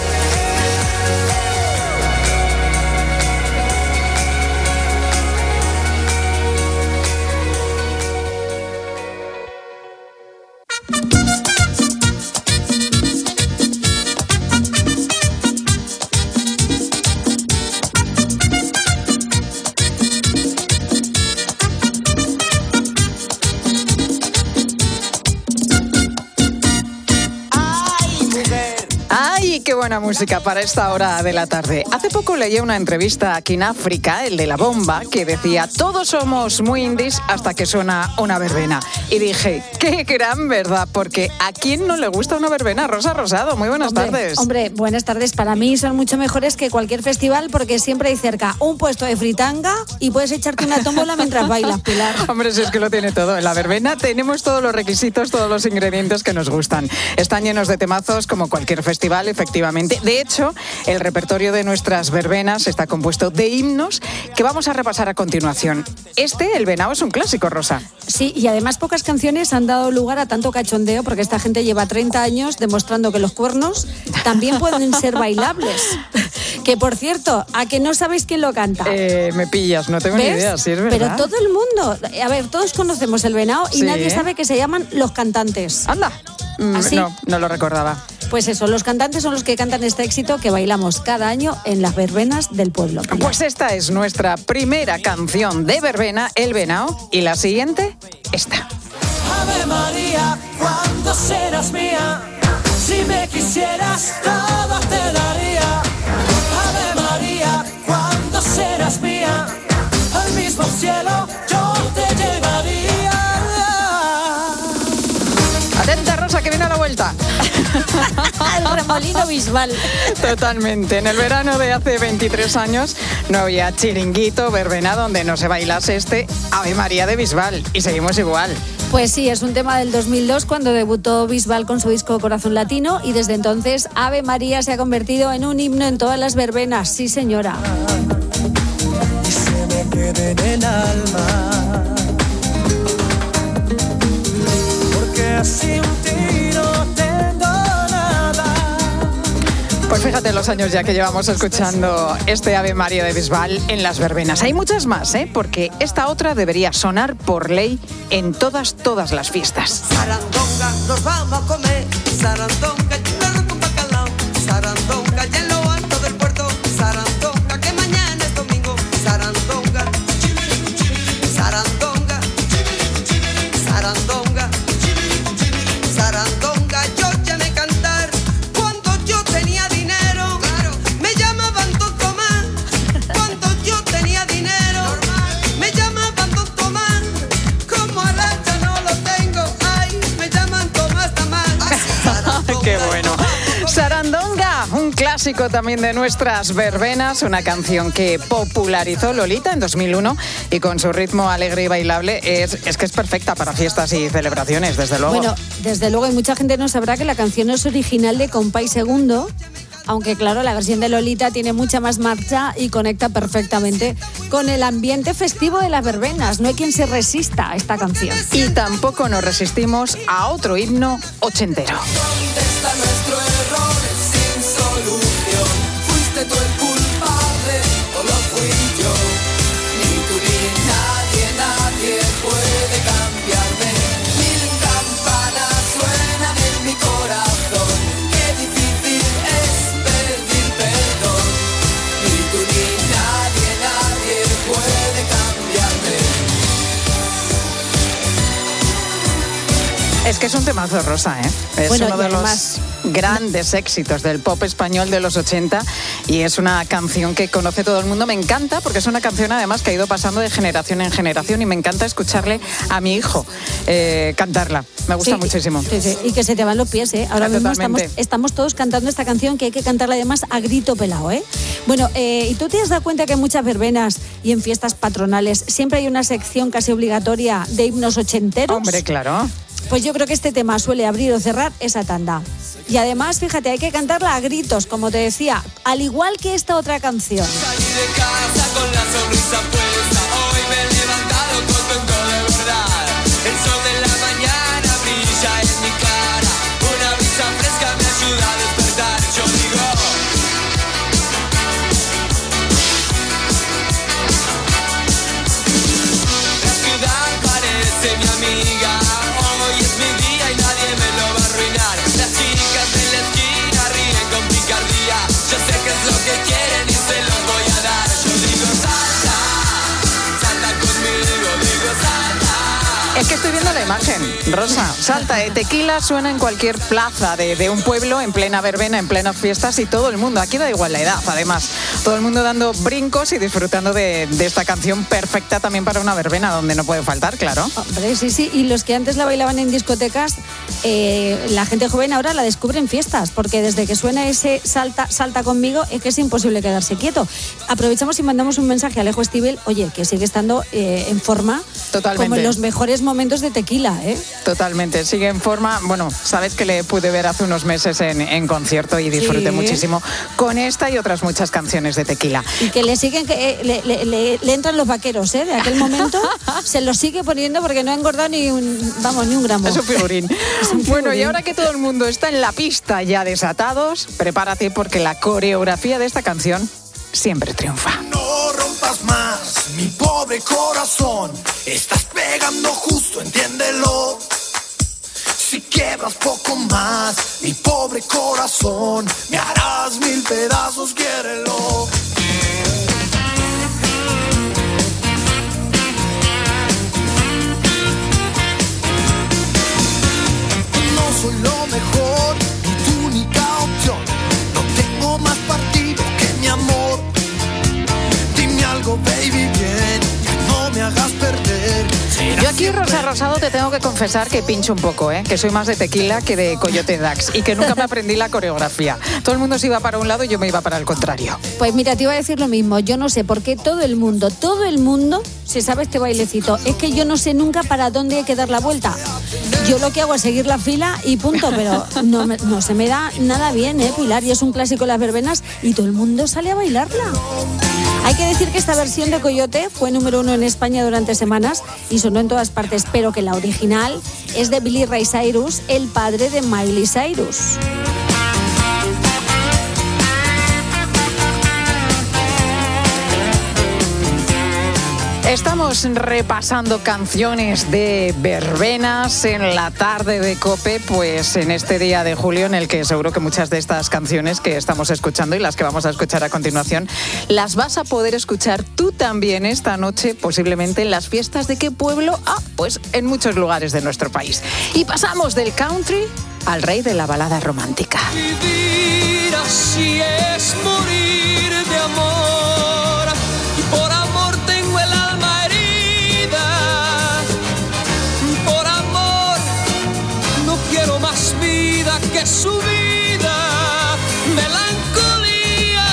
Qué buena música para esta hora de la tarde. Hace poco leí una entrevista aquí en África, el de La Bomba, que decía: todos somos muy indies hasta que suena una verbena. Y dije, qué gran verdad, porque ¿a quién no le gusta una verbena? Rosa Rosado, muy buenas tardes. Hombre, buenas tardes. Para mí son mucho mejores que cualquier festival, porque siempre hay cerca un puesto de fritanga y puedes echarte una tómbola mientras bailas, Pilar. Hombre, si es que lo tiene todo. En la verbena tenemos todos los requisitos, todos los ingredientes que nos gustan. Están llenos de temazos como cualquier festival, efectivamente. De hecho, el repertorio de nuestras verbenas está compuesto de himnos que vamos a repasar a continuación. El venao, es un clásico, Rosa. Sí, y además pocas canciones han dado lugar a tanto cachondeo, porque esta gente lleva 30 años demostrando que los cuernos también pueden ser bailables. Que, por cierto, ¿a que no sabéis quién lo canta? Me pillas, no tengo ni idea, si es verdad. Pero todo el mundo, a ver, todos conocemos el venao y nadie sabe que se llaman los cantantes. Anda. ¿Así? No lo recordaba. Pues eso, los cantantes son los que cantan este éxito que bailamos cada año en las verbenas del pueblo. Pues esta es nuestra primera canción de verbena, el venao, y la siguiente, esta. Ave María, ¿cuándo serás mía? Si me quisieras, todo te daría. Ave María, ¿cuándo serás mía? Al mismo cielo yo te llevaría. Atenta, Rosa, que viene a la vuelta. El remolino Bisbal. Totalmente. En el verano de hace 23 años no había chiringuito, verbena, donde no se bailase este Ave María de Bisbal. Y seguimos igual. Pues sí, es un tema del 2002 cuando debutó Bisbal con su disco Corazón Latino, y desde entonces Ave María se ha convertido en un himno en todas las verbenas. Sí, señora. Y se me quede en el alma, porque así un tiro tengo nada. Pues fíjate los años ya que llevamos escuchando este Ave María de Bisbal en las verbenas. Hay muchas más, porque esta otra debería sonar por ley en todas las fiestas. Sarandonga, nos vamos a comer. Sarandonga, churro con bacalao. Sarandonga, y en lo alto del puerto. Sarandonga, que mañana es domingo. Sarandonga, sarandonga, sarandonga, sarandonga. Yo llamé a cantar cuando yo tenía dinero. Me llamaban Don Tomás cuando yo tenía dinero. Me llamaban Don Tomás, como ahora ya no lo tengo. Ay, me llaman Tomás Tamás. ¡Qué bueno! Sarandonga, un clásico también de nuestras verbenas, una canción que popularizó Lolita en 2001 y con su ritmo alegre y bailable es que es perfecta para fiestas y celebraciones, desde luego. Bueno, desde luego, y mucha gente no sabrá que la canción es original de Compay Segundo, aunque claro, la versión de Lolita tiene mucha más marcha y conecta perfectamente con el ambiente festivo de las verbenas. No hay quien se resista a esta canción. Y tampoco nos resistimos a otro himno ochentero. ¿Dónde está nuestro error sin solución? ¿Fuiste tú el culpable o lo fui yo? Ni tú ni nadie puede cambiarme. Mil campanas suenan en mi corazón. Qué difícil es pedir perdón. Ni tú ni nadie puede cambiarme. Es que es un temazo, Rosa, Es uno de los grandes éxitos del pop español de los 80 y es una canción que conoce todo el mundo. Me encanta porque es una canción además que ha ido pasando de generación en generación y me encanta escucharle a mi hijo cantarla. Me gusta muchísimo. Sí, sí. Y que se te van los pies, Ahora mismo estamos todos cantando esta canción, que hay que cantarla además a grito pelado, Bueno, ¿y tú te has dado cuenta que en muchas verbenas y en fiestas patronales siempre hay una sección casi obligatoria de himnos ochenteros? Hombre, claro. Pues yo creo que este tema suele abrir o cerrar esa tanda. Y además, fíjate, hay que cantarla a gritos, como te decía, al igual que esta otra canción. Salí de casa con la sonrisa puesta, hoy me he levantado contento de verdad. El sol de la mañana brilla en mi cara, una brisa fresca me ayuda a despertar. Yo digo, la ciudad parece mi amiga, hoy es mi día y nadie me lo va a arruinar. Las chicas en la esquina ríen con picardía, yo sé que es lo que quieren y se los voy a dar. Yo digo salta, salta conmigo, digo salta. Es que estoy viendo la imagen, Rosa. Salta de Tequila suena en cualquier plaza de un pueblo, en plena verbena, en plenas fiestas y todo el mundo. Aquí da igual la edad, además. Todo el mundo dando brincos y disfrutando de esta canción perfecta también para una verbena, donde no puede faltar, claro. Hombre, sí. Y los que antes la bailaban en discotecas, la gente joven ahora la descubre en fiestas, porque desde que suena ese salta conmigo, es que es imposible quedarse quieto. Aprovechamos y mandamos un mensaje a Alejo Stivel, oye, que sigue estando en forma. Totalmente. Como en los mejores momentos de Tequila, ¿eh? Totalmente, sigue en forma. Bueno, sabes que le pude ver hace unos meses en concierto y disfruté muchísimo con esta y otras muchas canciones de Tequila. Y que le siguen, le entran los vaqueros, ¿eh? De aquel momento se los sigue poniendo porque no ha engordado ni un gramo. Es un figurín. Bueno, y ahora que todo el mundo está en la pista ya desatados, prepárate porque la coreografía de esta canción siempre triunfa. No rompas más, mi pobre corazón, estás pegando justo, entiéndelo. Si quiebras poco más, mi pobre corazón, me harás 1000 pedazos, quiérelo. No soy lo mejor, ni tu única opción, no tengo más partido que mi amor. Dime algo, baby, bien, que no me hagas perder. Yo aquí, Rosa Rosado, te tengo que confesar que pincho un poco, que soy más de Tequila que de Coyote Dax y que nunca me aprendí la coreografía. Todo el mundo se iba para un lado y yo me iba para el contrario. Pues mira, te iba a decir lo mismo. Yo no sé por qué todo el mundo se sabe este bailecito. Es que yo no sé nunca para dónde hay que dar la vuelta. Yo lo que hago es seguir la fila y punto, pero no se me da nada bien, Pilar. Y es un clásico de las verbenas y todo el mundo sale a bailarla. Hay que decir que esta versión de Coyote fue número 1 en España durante semanas y sonó en todas partes, pero que la original es de Billy Ray Cyrus, el padre de Miley Cyrus. Estamos repasando canciones de verbenas en la tarde de COPE, pues en este día de julio en el que seguro que muchas de estas canciones que estamos escuchando y las que vamos a escuchar a continuación las vas a poder escuchar tú también esta noche, posiblemente en las fiestas de qué pueblo, pues en muchos lugares de nuestro país. Y pasamos del country al rey de la balada romántica. Vivir así es morir de amor, y por amor tengo el alma herida. Por amor no quiero más vida que su vida, melancolía.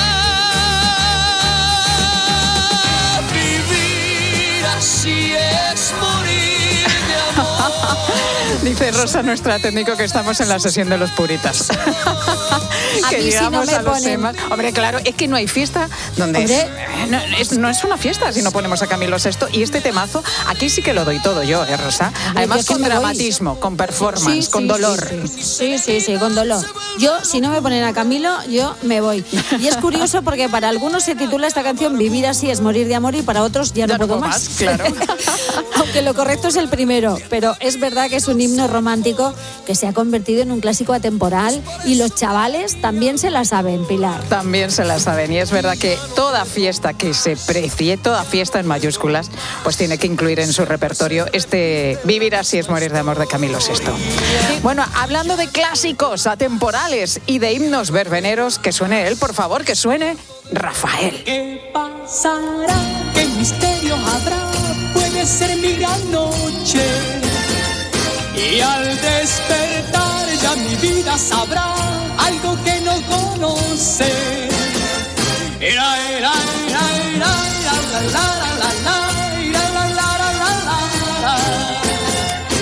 Vivir así es morir de amor. Dice Rosa, nuestra técnico, que estamos en la sesión de los puritas. Que mí llegamos si no me a los ponen. temas. Hombre, claro, es que no hay fiesta donde... No es una fiesta si no ponemos a Camilo Sesto. Y este temazo, aquí sí que lo doy todo yo, Rosa. Además con dramatismo, con performance, con dolor. Sí, con dolor. Yo, si no me ponen a Camilo, yo me voy. Y es curioso porque para algunos se titula esta canción Vivir así es morir de amor y para otros ya no puedo más. Claro. Aunque lo correcto es el primero, pero es verdad que es un himno romántico que se ha convertido en un clásico atemporal y los chavales también se la saben, Pilar. También se la saben y es verdad que toda fiesta que se precie, toda fiesta en mayúsculas, pues tiene que incluir en su repertorio este Vivir así es morir de amor de Camilo Sesto. Bueno, hablando de clásicos atemporales y de himnos verbeneros, que suene él, por favor, que suene Rafael. ¿Qué pasará? ¿Qué misterio habrá? Puede ser mi gran noche. Y al despertar ya mi vida sabrá algo que no conoce. Era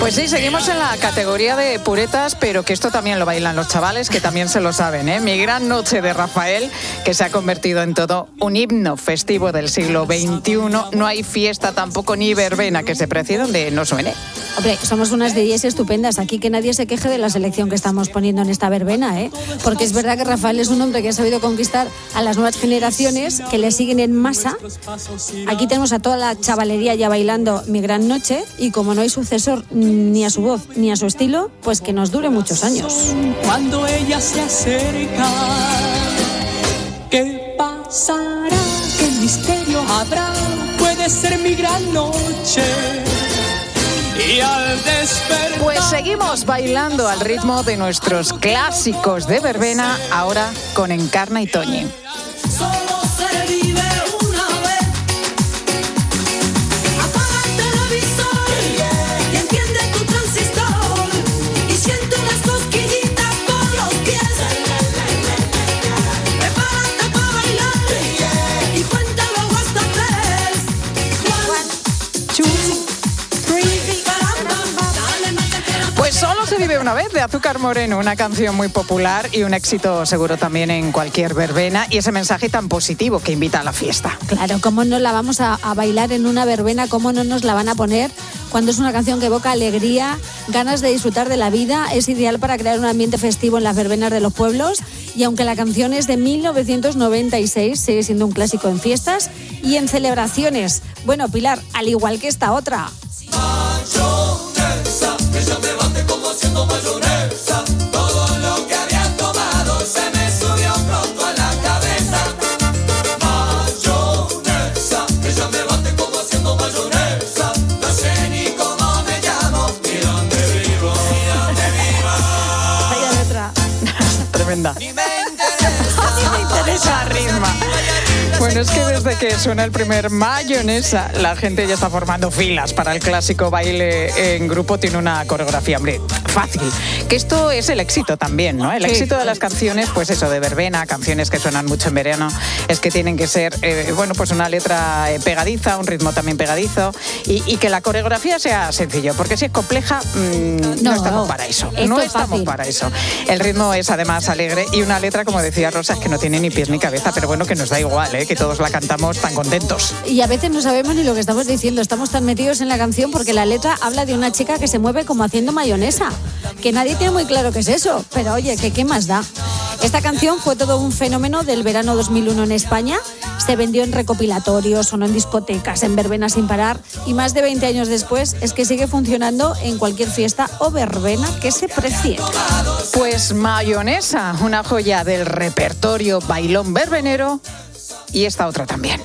Pues sí, seguimos en la categoría de puretas, pero que esto también lo bailan los chavales, que también se lo saben, ¿eh? Mi gran noche de Rafael, que se ha convertido en todo un himno festivo del siglo XXI. No hay fiesta tampoco ni verbena que se precie donde no suene. Hombre, somos unas DJs estupendas. Aquí que nadie se queje de la selección que estamos poniendo en esta verbena, ¿eh? Porque es verdad que Rafael es un hombre que ha sabido conquistar a las nuevas generaciones que le siguen en masa. Aquí tenemos a toda la chavalería ya bailando Mi Gran Noche y como no hay sucesor ni a su voz ni a su estilo, pues que nos dure muchos años. Cuando ella se acerca, ¿qué pasará? ¿Qué misterio habrá? Puede ser mi gran noche. Y al despertar... Pues seguimos bailando al ritmo de nuestros clásicos de verbena, ahora con Encarna y Toñi. Solo se vive una vez. Apaga el televisor y enciende tu transistor y siente unas cosquillitas por los pies. Prepárate para bailar y cuenta luego hasta 3. 1, 2, 3. Pues solo se vive una vez, de Azúcar Moreno, una canción muy popular y un éxito seguro también en cualquier verbena, y ese mensaje tan positivo que invita a la fiesta. Claro, ¿cómo no la vamos a bailar en una verbena? ¿Cómo no nos la van a poner cuando es una canción que evoca alegría, ganas de disfrutar de la vida? Es ideal para crear un ambiente festivo en las verbenas de los pueblos, y aunque la canción es de 1996, sigue siendo un clásico en fiestas y en celebraciones. Bueno, Pilar, al igual que esta otra. Mayonesa, ella me bate como haciendo mayonesa. Todo lo que había tomado se me subió pronto a la cabeza. Mayonesa, ella me bate como haciendo mayonesa. No sé ni cómo me llamo, ni dónde vivo, ni dónde vivo. Vaya letra. Tremenda. Ni me interesa ritma. Bueno, es que desde que suena el primer Mayonesa, la gente ya está formando filas para el clásico baile en grupo. Tiene una coreografía, hombre, fácil. Que esto es el éxito también, ¿no? El éxito de las canciones, pues eso, de verbena, canciones que suenan mucho en verano, es que tienen que ser, bueno, pues una letra pegadiza, un ritmo también pegadizo, y que la coreografía sea sencillo, porque si es compleja, no estamos para eso. No estamos para eso. El ritmo es además alegre y una letra, como decía Rosa, es que no tiene ni pies ni cabeza, pero bueno, que nos da igual, ¿eh? Que todos la cantamos tan contentos. Y a veces no sabemos ni lo que estamos diciendo, estamos tan metidos en la canción porque la letra habla de una chica que se mueve como haciendo mayonesa, que nadie tiene muy claro qué es eso, pero oye, que qué más da. Esta canción fue todo un fenómeno del verano 2001 en España, se vendió en recopilatorios, sonó en discotecas, en verbenas sin parar, y más de 20 años después es que sigue funcionando en cualquier fiesta o verbena que se precie. Pues Mayonesa, una joya del repertorio bailón verbenero, y esta otra también.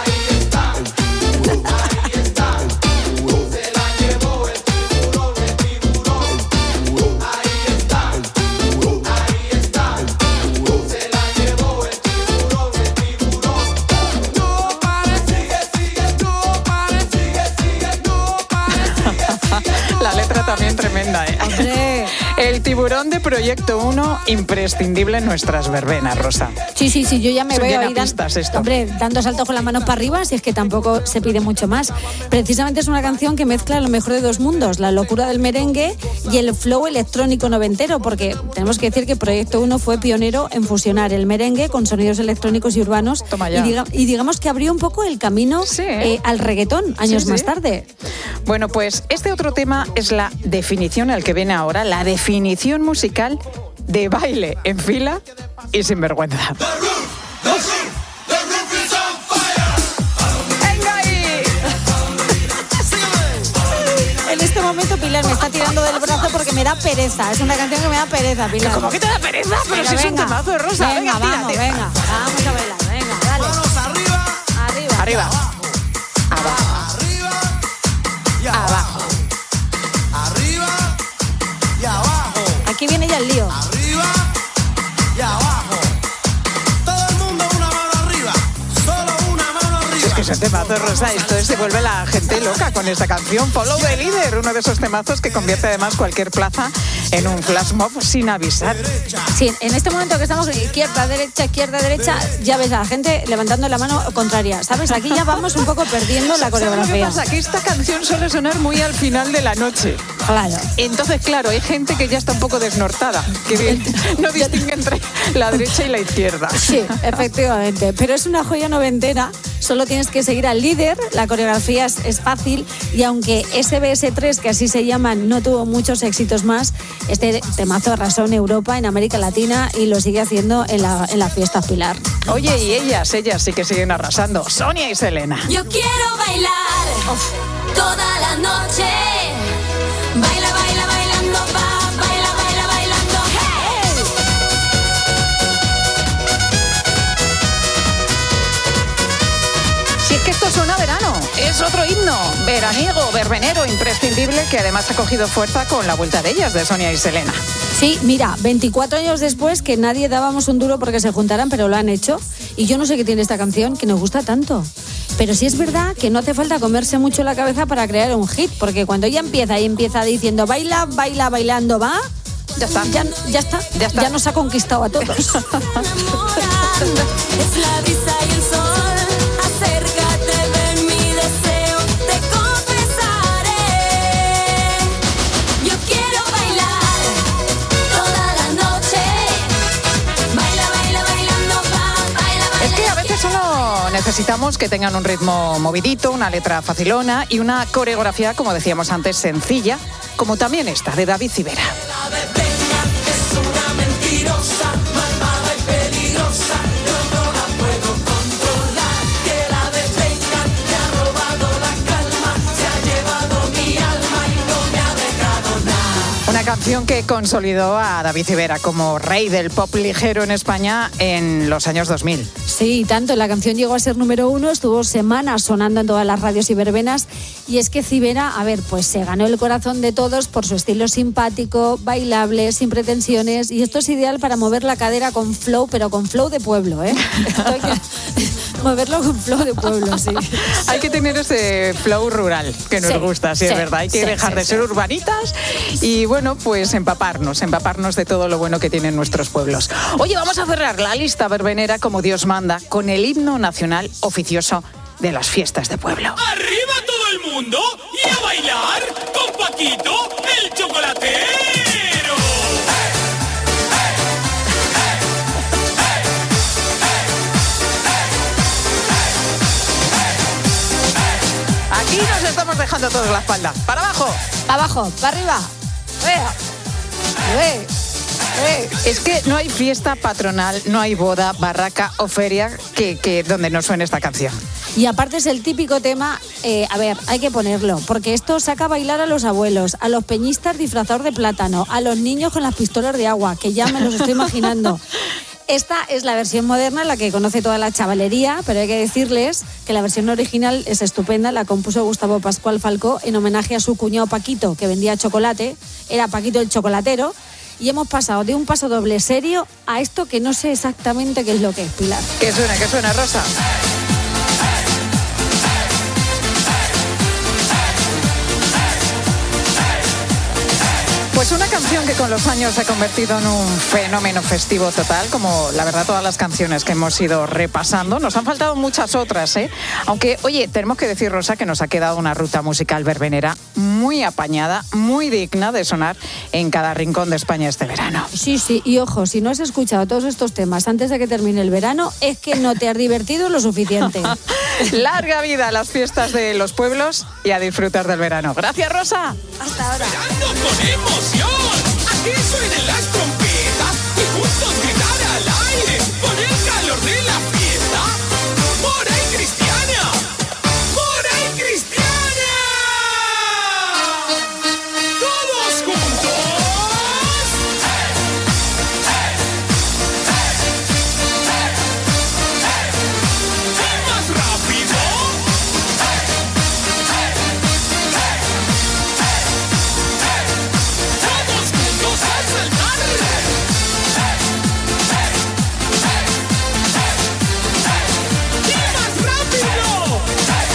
La letra también tremenda, ¿eh? ¡Hombre! El tiburón de Proyecto 1, imprescindible en nuestras verbenas, Rosa. Sí, yo ya me veo ahí dando saltos con las manos para arriba, si es que tampoco se pide mucho más. Precisamente es una canción que mezcla lo mejor de dos mundos, la locura del merengue y el flow electrónico noventero, porque tenemos que decir que Proyecto 1 fue pionero en fusionar el merengue con sonidos electrónicos y urbanos, y digamos que abrió un poco el camino al reggaetón años más tarde. Bueno, pues este otro tema es la definición al que viene ahora, la definición musical de baile en fila y sin vergüenza. ¡Venga ahí! En este momento Pilar me está tirando del brazo porque me da pereza. Es una canción que me da pereza, Pilar. ¿Cómo que te da pereza? Pero si es un temazo, Rosa. Venga, vamos a bailar. Venga, dale. Manos arriba. Arriba. Abajo. Abajo. Arriba y abajo. Aquí viene ya el lío. Arriba y abajo. Todo el mundo una mano arriba. Solo una mano arriba. Es que Es un temazo, Rosa. Esto se vuelve la gente loca con esta canción. Follow the Leader, uno de esos temazos que convierte además cualquier plaza en un flash mob sin avisar. Sí, en este momento que estamos izquierda, derecha, ya ves a la gente levantando la mano contraria. ¿Sabes? Aquí ya vamos un poco perdiendo la coreografía. ¿Sabes qué pasa? Que esta canción suele sonar muy al final de la noche. Claro. Entonces, claro, hay gente que ya está un poco desnortada, que no distingue entre la derecha y la izquierda. Sí, efectivamente. Pero es una joya noventera. Solo tienes que seguir al líder. La coreografía es fácil. Y aunque SBS3, que así se llaman, no tuvo muchos éxitos más, este temazo arrasó en Europa, en América Latina y lo sigue haciendo en la fiesta Pilar. Oye, y ellas sí que siguen arrasando. Sonia y Selena. Yo quiero bailar toda la noche. Baila, baila, bailando, baila, baila, bailando. ¡Hey! Si es que esto suena a verano, es otro himno veraniego, verbenero, imprescindible, que además ha cogido fuerza con la vuelta de ellas, de Sonia y Selena. Sí, mira, 24 años después que nadie dábamos un duro porque se juntaran, pero lo han hecho. Y yo no sé qué tiene esta canción que nos gusta tanto. Pero sí es verdad que no hace falta comerse mucho la cabeza para crear un hit, porque cuando ella empieza diciendo baila, baila, bailando, va, ya está. Ya está. Ya nos ha conquistado a todos. Es la brisa y el sol. Acércate, ven mi deseo, te confesaré. Yo quiero bailar toda la noche. Baila, baila, bailando, baila, baila. Es que a veces solo necesitamos que tengan un ritmo movidito, una letra facilona y una coreografía, como decíamos antes, sencilla, como también esta, de David Civera. Es una mentirosa, malvada y peligrosa. Yo no la puedo controlar. Que la detengan, me ha robado la calma. Se ha llevado mi alma y no me ha dejado nada. Una canción que consolidó a David Civera como rey del pop ligero en España en los años 2000. Sí, tanto. La canción llegó a ser número 1, estuvo semanas sonando en todas las radios y verbenas. Y es que Civera, pues se ganó el corazón de todos por su estilo simpático, bailable, sin pretensiones. Y esto es ideal para mover la cadera con flow, pero con flow de pueblo, ¿eh? Moverlo con flow de pueblo, sí. Hay que tener ese flow rural que nos gusta, sí, es verdad. Hay que dejar de ser urbanitas y, bueno, pues empaparnos de todo lo bueno que tienen nuestros pueblos. Oye, vamos a cerrar la lista verbenera como Dios manda con el himno nacional oficioso de las fiestas de pueblo. ¡Arriba todo el mundo! ¡Y a bailar con Paquito, el chocolatero! Aquí nos estamos dejando todos la espalda. ¡Para abajo! ¡Para abajo! ¡Para arriba! Es que no hay fiesta patronal, no hay boda, barraca o feria que donde no suene esta canción. Y aparte es el típico tema, hay que ponerlo, porque esto saca a bailar a los abuelos, a los peñistas disfrazados de plátano, a los niños con las pistolas de agua, que ya me los estoy imaginando. Esta es la versión moderna, la que conoce toda la chavalería, pero hay que decirles que la versión original es estupenda, la compuso Gustavo Pascual Falcó en homenaje a su cuñado Paquito, que vendía chocolate, era Paquito el chocolatero, y hemos pasado de un paso doble serio a esto que no sé exactamente qué es lo que es, Pilar. ¿Qué suena, Rosa? Pues una canción que con los años se ha convertido en un fenómeno festivo total, como la verdad todas las canciones que hemos ido repasando. Nos han faltado muchas otras, ¿eh? Aunque, oye, tenemos que decir, Rosa, que nos ha quedado una ruta musical verbenera muy apañada, muy digna de sonar en cada rincón de España este verano. Sí, y ojo, si no has escuchado todos estos temas antes de que termine el verano, es que no te has divertido lo suficiente. Larga vida a las fiestas de los pueblos y a disfrutar del verano. Gracias, Rosa. Hasta ahora. ¡Con emoción! ¡Aquí suenan las trompetas! Y juntos gritar al aire por el calor de la fiesta. ¡Por ahí, Cristiana! ¡Por ahí, Cristiana! ¡Todos juntos! ¡Y más rápido! Todos juntos a saltar.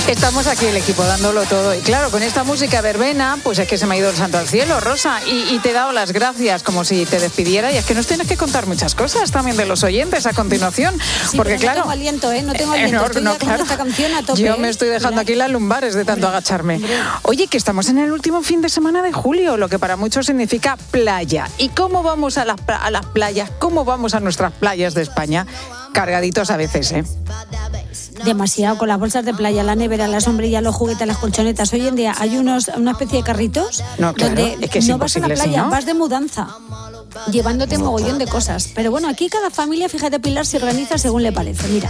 Estamos aquí el equipo dándolo todo. Y claro, con esta música verbena, pues es que se me ha ido el santo al cielo, Rosa. Y te he dado las gracias como si te despidiera. Y es que nos tienes que contar muchas cosas también de los oyentes a continuación. Sí, porque pero claro. No tengo aliento, ¿eh? No tengo aliento. Estoy claro. esta canción a tope. Yo me estoy dejando aquí las lumbares de tanto agacharme. Oye, que estamos en el último fin de semana de julio, lo que para muchos significa playa. ¿Y cómo vamos a las playas? ¿Cómo vamos a nuestras playas de España? Cargaditos a veces, ¿eh? Demasiado, con las bolsas de playa, la nevera, la sombrilla, los juguetes, las colchonetas. Hoy en día hay una especie de carritos donde es que es no vas a la playa, si no. vas de mudanza, llevándote mogollón de cosas. Pero bueno, aquí cada familia, fíjate, Pilar, se organiza según le parece. Mira.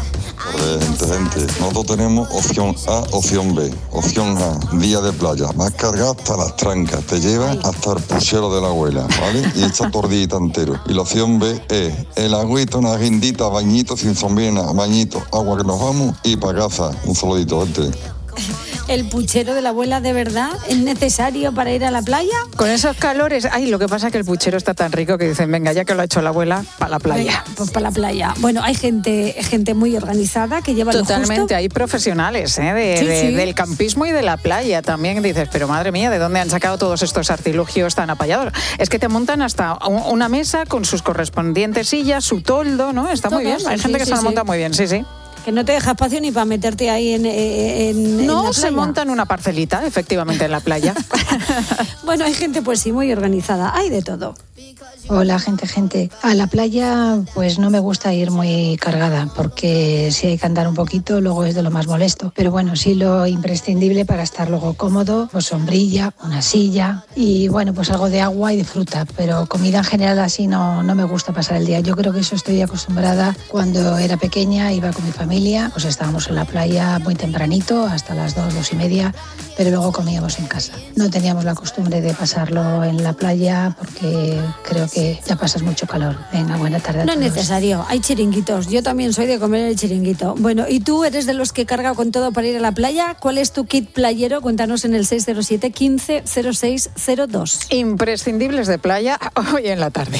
Gente, nosotros tenemos opción A, opción B. Opción A, día de playa, más cargado hasta las trancas, te lleva hasta el puchero de la abuela, ¿vale? Y echa tordillita entero. Y la opción B es el agüito, una guindita, bañito sin sombrilla, bañito, agua que nos vamos y para casa, un saludito, ¿El puchero de la abuela de verdad es necesario para ir a la playa? Con esos calores, lo que pasa es que el puchero está tan rico que dicen, venga, ya que lo ha hecho la abuela, para la playa. Venga, pues para la playa. Bueno, hay gente muy organizada que lleva Totalmente, lo justo. hay profesionales del campismo y de la playa también. Dices, pero madre mía, ¿de dónde han sacado todos estos artilugios tan apallados? Es que te montan hasta una mesa con sus correspondientes sillas, su toldo, ¿no? Está muy bien, hay gente que se la monta muy bien, sí. Que no te deja espacio ni para meterte ahí en No, la playa. se montan una parcelita, efectivamente, en la playa. Bueno, hay gente pues sí, muy organizada, hay de todo. Hola, gente. A la playa pues no me gusta ir muy cargada porque si hay que andar un poquito luego es de lo más molesto. Pero bueno, sí lo imprescindible para estar luego cómodo, pues sombrilla, una silla y bueno, pues algo de agua y de fruta. Pero comida en general así no me gusta pasar el día. Yo creo que eso estoy acostumbrada cuando era pequeña, iba con mi familia, pues estábamos en la playa muy tempranito, hasta las 2, 2:30, pero luego comíamos en casa. No teníamos la costumbre de pasarlo en la playa porque creo que ya pasas mucho calor. Venga, buena tarde a No es todos. necesario, hay chiringuitos. Yo también soy de comer el chiringuito. Bueno, ¿y tú eres de los que carga con todo para ir a la playa? ¿Cuál es tu kit playero? Cuéntanos en el 607 15 06 02. Imprescindibles de playa hoy en la tarde.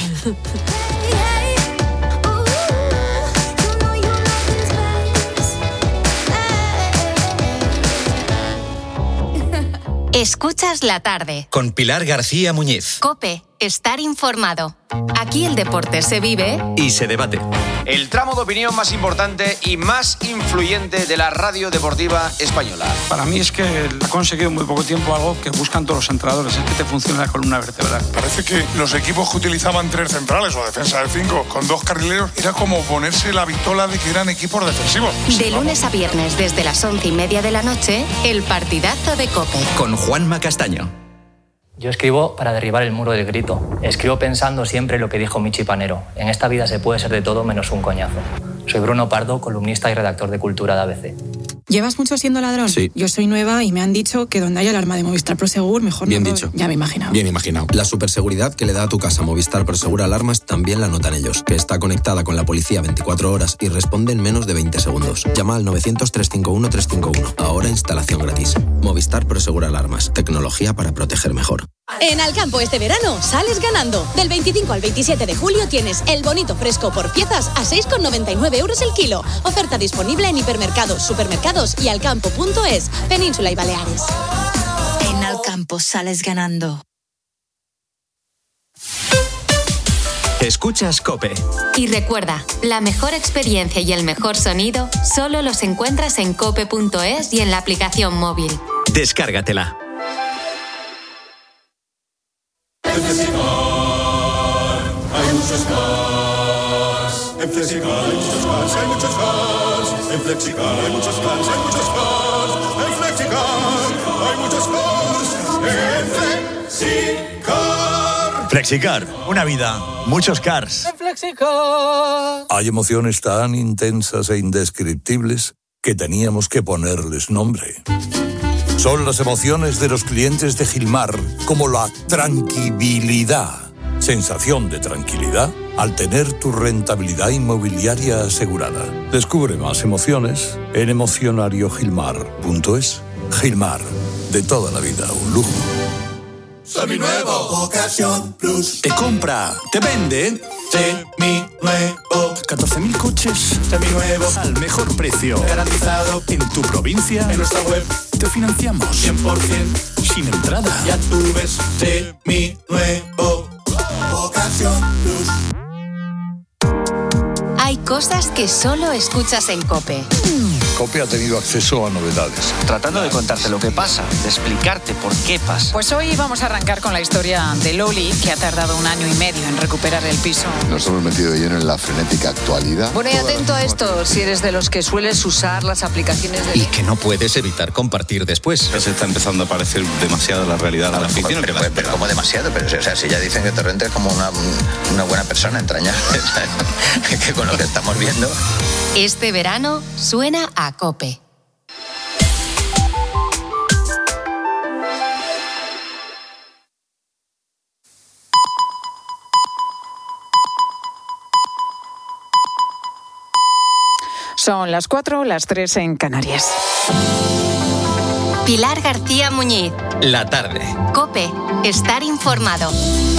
Escuchas la tarde. Con Pilar García Muñiz. COPE, estar informado. Aquí el deporte se vive Y se debate. El tramo de opinión más importante y más influyente de la radio deportiva española. Para mí es que ha conseguido en muy poco tiempo algo que buscan todos los entrenadores, es que te funcione la columna vertebral. Parece que los equipos que utilizaban 3 centrales o defensa de 5 con 2 carrileros era como ponerse la vitola de que eran equipos defensivos. de lunes a viernes desde las 11:30 de la noche, el partidazo de COPE. Con Juanma Castaño. Yo escribo para derribar el muro del grito. Escribo pensando siempre lo que dijo Michi Panero. En esta vida se puede ser de todo menos un coñazo. Soy Bruno Pardo, columnista y redactor de Cultura de ABC. ¿Llevas mucho siendo ladrón? Sí. Yo soy nueva y me han dicho que donde haya alarma de Movistar Prosegur, mejor Bien no. dicho. Ya me he imaginado. Bien imaginado. La superseguridad que le da a tu casa Movistar Prosegur Alarmas también la notan ellos, que está conectada con la policía 24 horas y responde en menos de 20 segundos. Llama al 900-351-351. Ahora instalación gratis. Movistar Prosegur Alarmas. Tecnología para proteger mejor. En Alcampo este verano sales ganando. Del 25 al 27 de julio tienes el bonito fresco por piezas a 6,99 euros el kilo. Oferta disponible en hipermercados, supermercados y alcampo.es, Península y Baleares. En Alcampo sales ganando. Escuchas COPE. Y recuerda, la mejor experiencia y el mejor sonido solo los encuentras en cope.es y en la aplicación móvil. Descárgatela. En Flexicar hay muchos cars. En Flexicar hay muchos cars, hay muchos cars. En Flexicar hay muchos cars, hay muchos cars. En Flexicar hay muchos cars. En Flexicar. Flexicar, una vida, muchos cars. En Flexicar. Hay emociones tan intensas e indescriptibles que teníamos que ponerles nombre. Son las emociones de los clientes de Gilmar, como la tranquilidad. Sensación de tranquilidad al tener tu rentabilidad inmobiliaria asegurada. Descubre más emociones en emocionariogilmar.es. Gilmar, de toda la vida, un lujo. Seminuevo. Ocasión Plus. Te compra, te vende seminuevo. 14.000 coches Seminuevos. al mejor precio. Garantizado. En tu provincia. En nuestra web. Te financiamos 100%. sin entrada. Ya tú ves. Seminuevo. Ocasión Plus. Hay cosas que solo escuchas en COPE. COPE ha tenido acceso a novedades. Tratando de contarte lo que pasa, de explicarte por qué pasa. Pues hoy vamos a arrancar con la historia de Loli, que ha tardado 1 año y medio en recuperar el piso. Nos hemos metido de lleno en la frenética actualidad. Bueno, y atento a esto, si eres de los que sueles usar las aplicaciones de... Y que no puedes evitar compartir después. Se está empezando a parecer demasiado la realidad de la ficción. Pero como demasiado, pero o sea, si ya dicen que Torrente es como una buena persona, entrañable, que con lo que estamos viendo. Este verano suena a COPE. Son las 4, las 3 en Canarias. Pilar García Muñiz. La tarde. COPE. Estar informado.